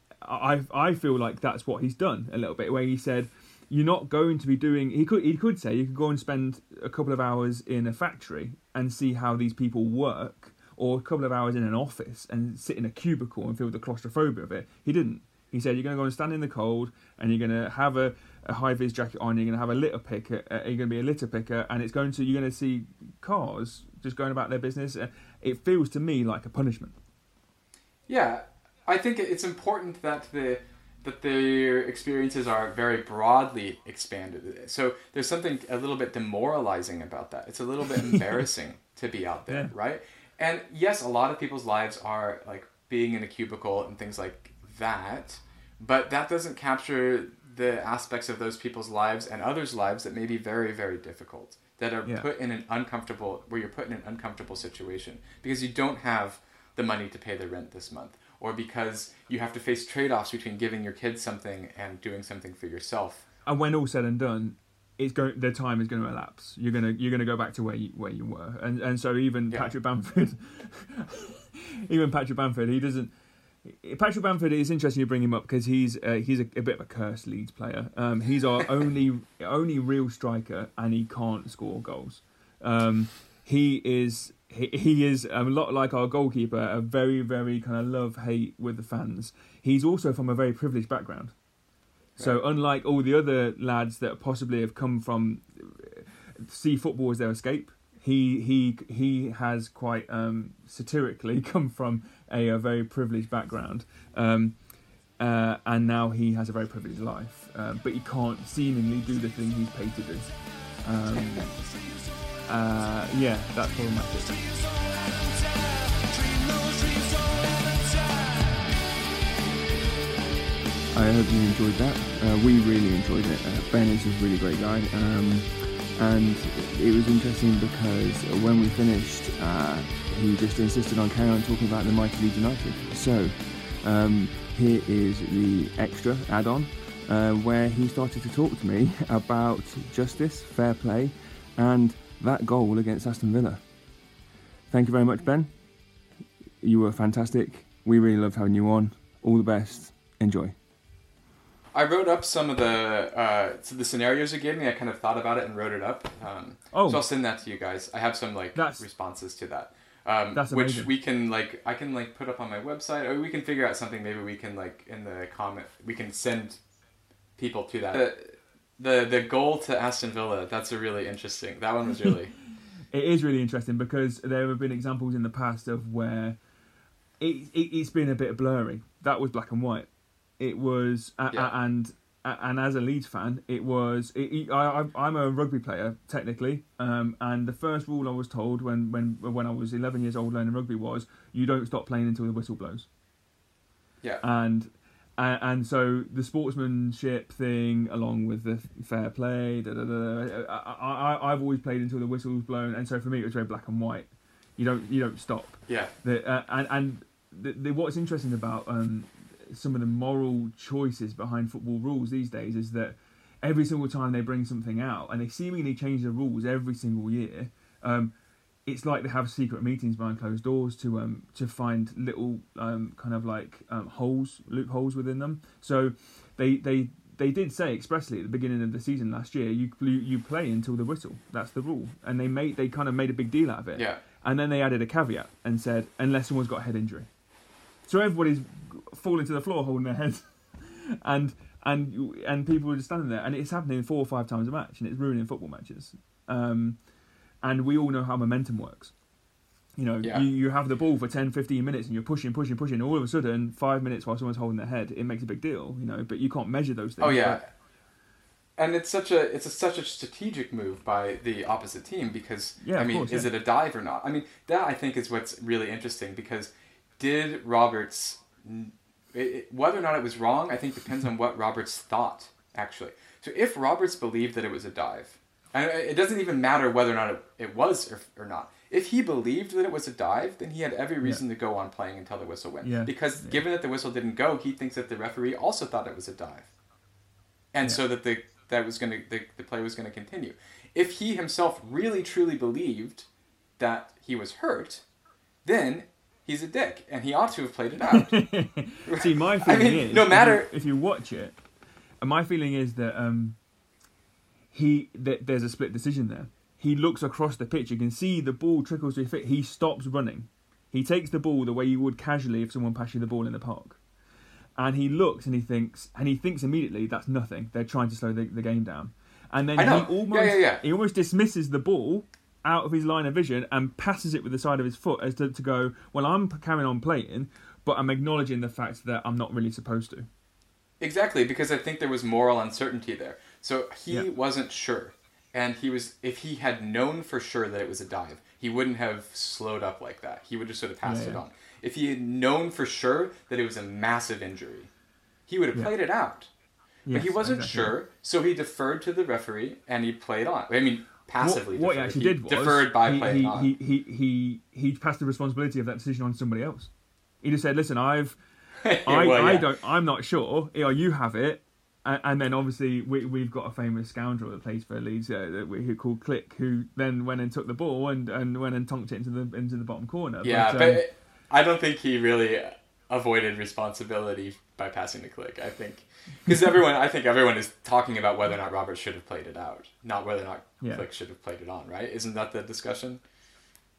I I feel like that's what he's done a little bit, where he said, you're not going to be doing, he could he could say you could go and spend a couple of hours in a factory and see how these people work, or a couple of hours in an office and sit in a cubicle and feel the claustrophobia of it. He didn't. He said, you're going to go and stand in the cold, and you're going to have a, a high-vis jacket on, you're going to have a litter picker, uh, you're going to be a litter picker, and it's going to, you're going to see cars just going about their business. Uh, it feels to me like a punishment.
Yeah, I think it's important that the that their experiences are very broadly expanded. So there's something a little bit demoralizing about that. It's a little bit embarrassing to be out there, yeah. right? And yes, a lot of people's lives are like being in a cubicle and things like that, but that doesn't capture the aspects of those people's lives and others' lives that may be very, very difficult, that are yeah. put in an uncomfortable, where you're put in an uncomfortable situation because you don't have the money to pay the rent this month, or because you have to face trade-offs between giving your kids something and doing something for yourself.
And when all said and done, it's going, the time is going to elapse. You're going to you're going to go back to where you, where you were, and and so even yeah. Patrick Bamford, even Patrick Bamford, he doesn't. Patrick Bamford, is interesting you bring him up because he's uh, he's a, a bit of a cursed Leeds player. Um, he's our only only real striker, and he can't score goals. Um, he is he, he is a lot like our goalkeeper, a very, very kind of love-hate with the fans. He's also from a very privileged background. So
Right.
unlike all the other lads that possibly have come from see football as their escape, he he he has quite um, satirically come from a, a very privileged background, um, uh, and now he has a very privileged life. Uh, but he can't seemingly do the thing he's paid to do. Um, uh, yeah, that's problematic. I hope you enjoyed that. Uh, we really enjoyed it. Uh, Ben is a really great guy. Um, and it was interesting because when we finished, uh, he just insisted on carrying on talking about the mighty Leeds United. So, um, here is the extra add-on, uh, where he started to talk to me about justice, fair play, and that goal against Aston Villa. Thank you very much, Ben. You were fantastic. We really loved having you on. All the best. Enjoy.
I wrote up some of the uh, so the scenarios you gave me. I kind of thought about it and wrote it up. Um,
Oh.
so I'll send that to you guys. I have some like
That's-
responses to that, um,
That's
which
amazing.
we can like I can like put up on my website, or we can figure out something. Maybe we can like in the comment we can send people to that. The the, the goal to Aston Villa. That's a really interesting. That one was really.
It is really interesting because there have been examples in the past of where it, it it's been a bit blurry. That was black and white. It was uh,
Yeah.
uh, and uh, and as a Leeds fan, it was. It, it, I, I- I'm a rugby player technically, um, and the first rule I was told when when when I was eleven years old learning rugby was you don't stop playing until the whistle blows.
Yeah.
And and, and so the sportsmanship thing, along with the fair play, da, da, da, da, I, I, I've always played until the whistle's blown, and so for me it was very black and white. You don't you don't stop.
Yeah.
The, uh, and and the, the, what's interesting about um, some of the moral choices behind football rules these days is that every single time they bring something out, and they seemingly change the rules every single year, um, it's like they have secret meetings behind closed doors to um, to find little um, kind of like um, holes, loopholes within them. So they they. They did say expressly at the beginning of the season last year, you you, you play until the whistle. That's the rule, and they made they kind of made a big deal out of it.
Yeah.
And then they added a caveat and said, unless someone's got a head injury. So everybody's falling to the floor holding their heads, and and and people are just standing there, and it's happening four or five times a match, and it's ruining football matches. Um, and we all know how momentum works. You know,
Yeah.
you, you have the ball for ten, fifteen minutes, and you're pushing, pushing, pushing, and all of a sudden, five minutes while someone's holding their head, it makes a big deal. You know, but you can't measure those things.
Oh yeah.
But-
And it's such a it's a, such a strategic move by the opposite team because
Yeah,
I
of
mean,
course,
is
yeah.
it a dive or not? I mean, that I think is what's really interesting because did Roberts it, it, whether or not it was wrong, I think depends on what Roberts thought actually. So if Roberts believed that it was a dive, and it doesn't even matter whether or not it, it was or, or not. If he believed that it was a dive, then he had every reason to go on playing until the whistle went.
Yeah.
Because
Yeah.
given that the whistle didn't go, he thinks that the referee also thought it was a dive. And
Yeah.
so that the that was going to the, the play was going to continue. If he himself really truly believed that he was hurt, then he's a dick and he ought to have played it out.
See, my
I
feeling
mean,
is
no matter-
if you, if you watch it, and my feeling is that um, he that there's a split decision there. He looks across the pitch. You can see the ball trickles to his feet. He stops running. He takes the ball the way you would casually if someone passed you the ball in the park. And he looks and he thinks, and he thinks immediately that's nothing. They're trying to slow the, the game down. And then
I know.
he almost
Yeah, yeah, yeah.
he almost dismisses the ball out of his line of vision and passes it with the side of his foot as to, to go, well, I'm carrying on playing, but I'm acknowledging the fact that I'm not really supposed to.
Exactly, because I think there was moral uncertainty there. So he
Yeah.
wasn't sure. And he was if he had known for sure that it was a dive, he wouldn't have slowed up like that. He would have sort of passed
Yeah,
it
yeah.
on. If he had known for sure that it was a massive injury, he would have
Yeah.
played it out. But he
Yes,
wasn't
exactly.
sure, so he deferred to the referee and he played on. I mean, passively
What, what he
deferred.
actually
he
did was
deferred by
he,
playing
he,
on.
he, he, he, he passed the responsibility of that decision on to somebody else. He just said, "Listen, I've, I,
Well,
I
yeah.
don't, I'm not sure. You know, you have it." And, and then obviously we, we've got a famous scoundrel that plays for Leeds, uh, that we, who called Click, who then went and took the ball and, and went and tonked it into the into the bottom corner.
Yeah,
but,
but,
um,
I don't think he really avoided responsibility by passing the Click. I think because everyone, I think everyone is talking about whether or not Roberts should have played it out, not whether or not
Yeah.
Click should have played it on. Right? Isn't that the discussion?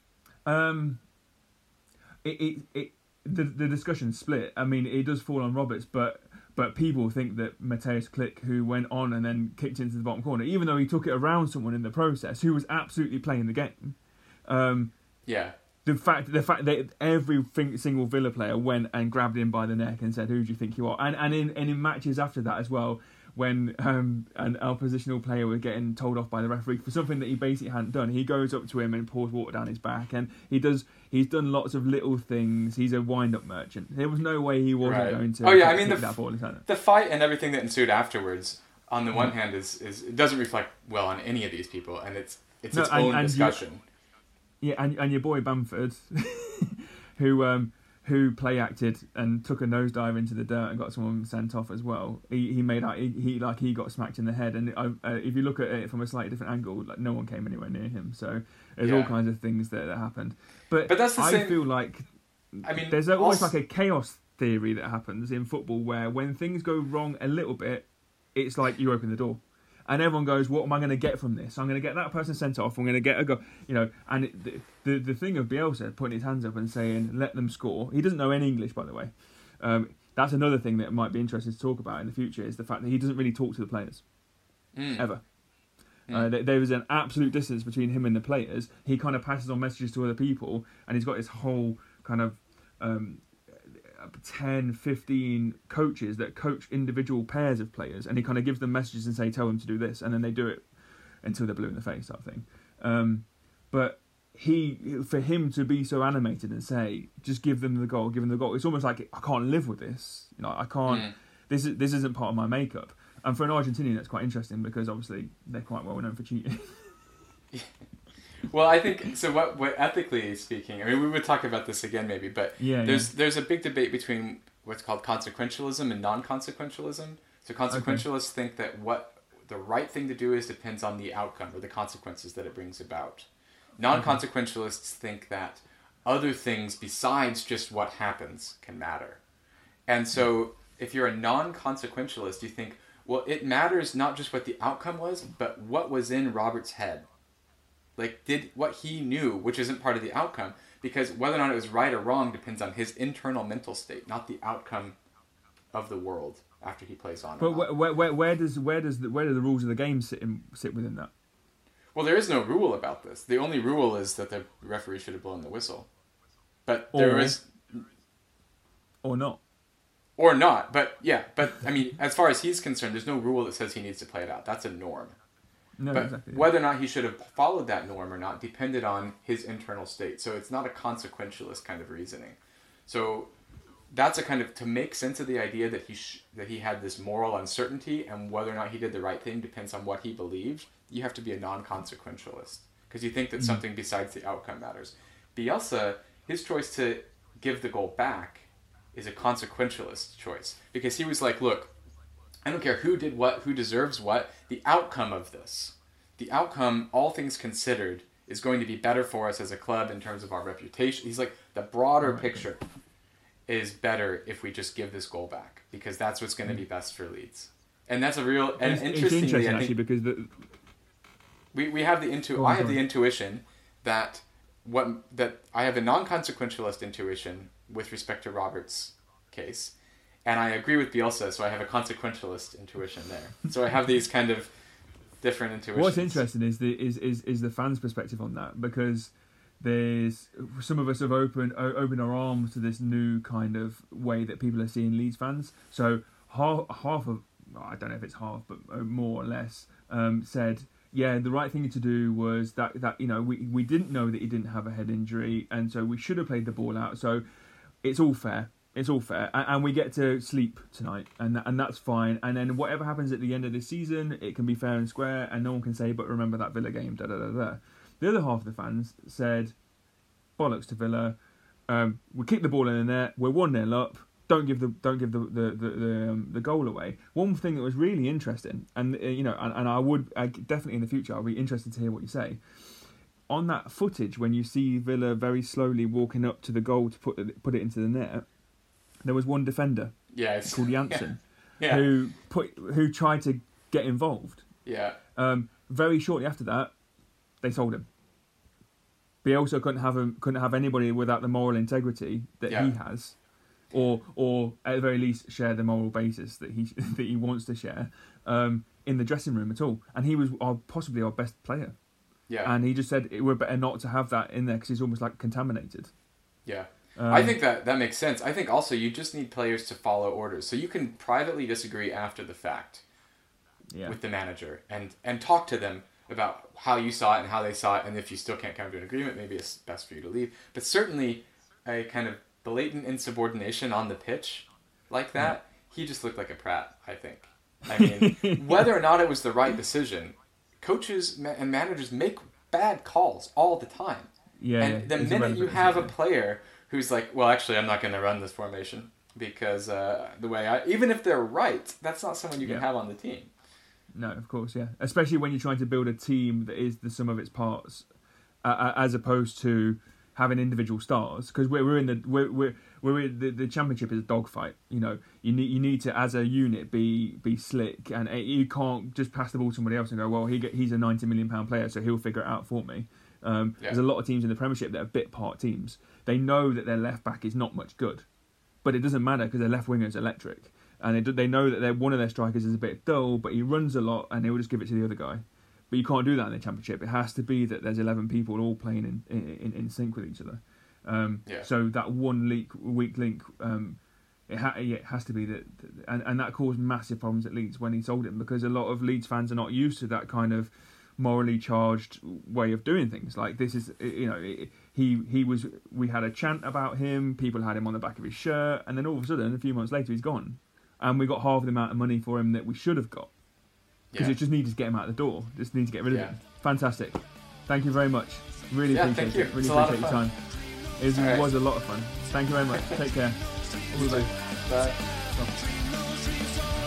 Um, it, it, it the the discussion split. I mean, it does fall on Roberts, but but people think that Mateusz Klich, who went on and then kicked into the bottom corner, even though he took it around someone in the process who was absolutely playing the game. Um,
yeah.
The fact, the fact that every single Villa player went and grabbed him by the neck and said, "Who do you think you are?" And and in and in matches after that as well, when um, an oppositional player was getting told off by the referee for something that he basically hadn't done, he goes up to him and pours water down his back, and he does. He's done lots of little things. He's a wind-up merchant. There was no way he wasn't
right.
going to.
Oh yeah, I mean
kick
the
that ball in his hand.
the fight and everything that ensued afterwards. On the
Mm.
one hand, is is it doesn't reflect well on any of these people, and it's it's
No,
its
and-
own
and you-
discussion.
Yeah, and and your boy Bamford, who um who play acted and took a nosedive into the dirt and got someone sent off as well. He he made out he, he like he got smacked in the head, and I, uh, if you look at it from a slightly different angle, like no one came anywhere near him. So there's all
Yeah.
kinds of things that, that happened. But
But that's the
I
same-
feel like
I mean,
there's always
also-
like a chaos theory that happens in football where when things go wrong a little bit, it's like you open the door. And everyone goes, what am I going to get from this? I'm going to get that person sent off. I'm going to get a go. You know, and it, the, the the thing of Bielsa putting his hands up and saying, let them score. He doesn't know any English, by the way. Um, that's another thing that might be interesting to talk about in the future is the fact that he doesn't really talk to the players.
Mm.
Ever.
Mm.
Uh, there, there is an absolute distance between him and the players. He kind of passes on messages to other people, and he's got this whole kind of um, ten, fifteen coaches that coach individual pairs of players, and he kind of gives them messages and say, tell them to do this, and then they do it until they're blue in the face, type thing. Um, but he, for him to be so animated and say, just give them the goal, give them the goal, it's almost like, I can't live with this. You know, I can't,
Mm.
this is, this isn't part of my makeup. And for an Argentinian, that's quite interesting because obviously they're quite well known for cheating.
Well, I think so. What, what ethically speaking, I mean, we would talk about this again, maybe, but
Yeah,
there's there's a big debate between what's called consequentialism and non-consequentialism. So consequentialists think that what the right thing to do is depends on the outcome or the consequences that it brings about. Non-consequentialists think that other things besides just what happens can matter. And so if you're a non-consequentialist, you think, well, it matters not just what the outcome was, but what was in Robert's head. Like, did what he knew, which isn't part of the outcome, because whether or not it was right or wrong depends on his internal mental state, not the outcome of the world after he plays on.
But where, where, where, where does where does the, where do the rules of the game sit in, sit within that?
Well, there is no rule about this. The only rule is that the referee should have blown the whistle. But there
Or-
is,
Or not?
or not. But yeah, but I mean, as far as he's concerned, there's no rule that says he needs to play it out. That's a norm.
No,
But
exactly.
whether or not he should have followed that norm or not depended on his internal state. So it's not a consequentialist kind of reasoning. So that's a kind of, to make sense of the idea that he sh- that he had this moral uncertainty and whether or not he did the right thing depends on what he believed, you have to be a non-consequentialist because you think that something besides the outcome matters. Bielsa, his choice to give the goal back is a consequentialist choice because he was like, look, I don't care who did what, who deserves what, the outcome of this, the outcome, all things considered, is going to be better for us as a club in terms of our reputation. He's like, the broader
Right.
picture is better if we just give this goal back because that's what's going to be best for Leeds. And that's a real, and
it's, it's
interestingly,
interesting
I
actually
think
because the,
we, we have the intu-
Go on,
I have
go
the
on.
intuition that what that I have a non-consequentialist intuition with respect to Robert's case, and I agree with Bielsa, so I have a consequentialist intuition there. So I have these kind of different intuitions.
what's interesting is the is, is is the fans' perspective on that because there's some of us have opened o- opened our arms to this new kind of way that people are seeing Leeds fans. So half half of well, I don't know if it's half, but uh, more or less um, said, yeah, the right thing to do was that that you know we we didn't know that he didn't have a head injury, and so we should have played the ball out. So it's all fair. It's all fair, and, and we get to sleep tonight, and and that's fine. And then whatever happens at the end of the season, it can be fair and square, and no one can say, "But remember that Villa game." Da da da da. The other half of the fans said, "Bollocks to Villa. Um, we kick the ball in the net. We're one nil up. Don't give the don't give the the the the, um, the goal away." One thing that was really interesting, and uh, you know, and, and I would I, definitely in the future, I'll be interested to hear what you say. On that footage, when you see Villa very slowly walking up to the goal to put it, put it into the net. There was one defender
yeah, it's,
called Janssen
yeah,
who put who tried to get involved.
yeah,
Um, very shortly after that, they sold him. Bielsa couldn't have him, couldn't have anybody without the moral integrity that
Yeah.
he has, or or at the very least share the moral basis that he that he wants to share um, in the dressing room at all. And he was our, possibly our best player.
Yeah.
And he just said it would better not to have that in there because he's almost like contaminated.
Yeah.
Um,
I think that, that makes sense. I think also you just need players to follow orders. So you can privately disagree after the fact
yeah.
with the manager and, and talk to them about how you saw it and how they saw it. And if you still can't come to an agreement, maybe it's best for you to leave. But certainly a kind of blatant insubordination on the pitch like that, yeah. he just looked like a prat, I think. I mean, whether or not it was the right decision, coaches and managers make bad calls all the time.
Yeah,
and
yeah.
the minute you have a player who's like, well, actually, I'm not going to run this formation because uh, the way I... Even if they're right, that's not someone you can
yeah.
have on the team.
No, of course, yeah. Especially when you're trying to build a team that is the sum of its parts, uh, as opposed to having individual stars. Because we're we're in the we're we're, we're in the, the championship is a dogfight. You know, you need you need to as a unit be be slick, and you can't just pass the ball to somebody else and go, well, he get, he's a ninety million pound player, so he'll figure it out for me. Um,
yeah.
There's a lot of teams in the Premiership that are bit part teams. They know that their left back is not much good, but it doesn't matter because their left winger is electric. And they, they know that they're, one of their strikers is a bit dull, but he runs a lot, and they will just give it to the other guy. But you can't do that in the Championship. It has to be that there's eleven people all playing in in, in sync with each other. Um,
yeah.
So that one leak, weak link, um, it, ha- it has to be that, and, and that caused massive problems at Leeds when he sold him, because a lot of Leeds fans are not used to that kind of morally charged way of doing things. Like this is, you know, he he was. We had a chant about him. People had him on the back of his shirt, and then all of a sudden, a few months later, he's gone. And we got half the amount of money for him that we should have got. Because
yeah.
it just needed to get him out the door. Just need to get rid of
yeah.
him. Fantastic. Thank you very much. Really
yeah,
appreciate
thank you.
it. Really
it's
appreciate your time. It was,
right.
was a lot of fun. Thank you very much. Take care. All the best.
Bye.
Bye.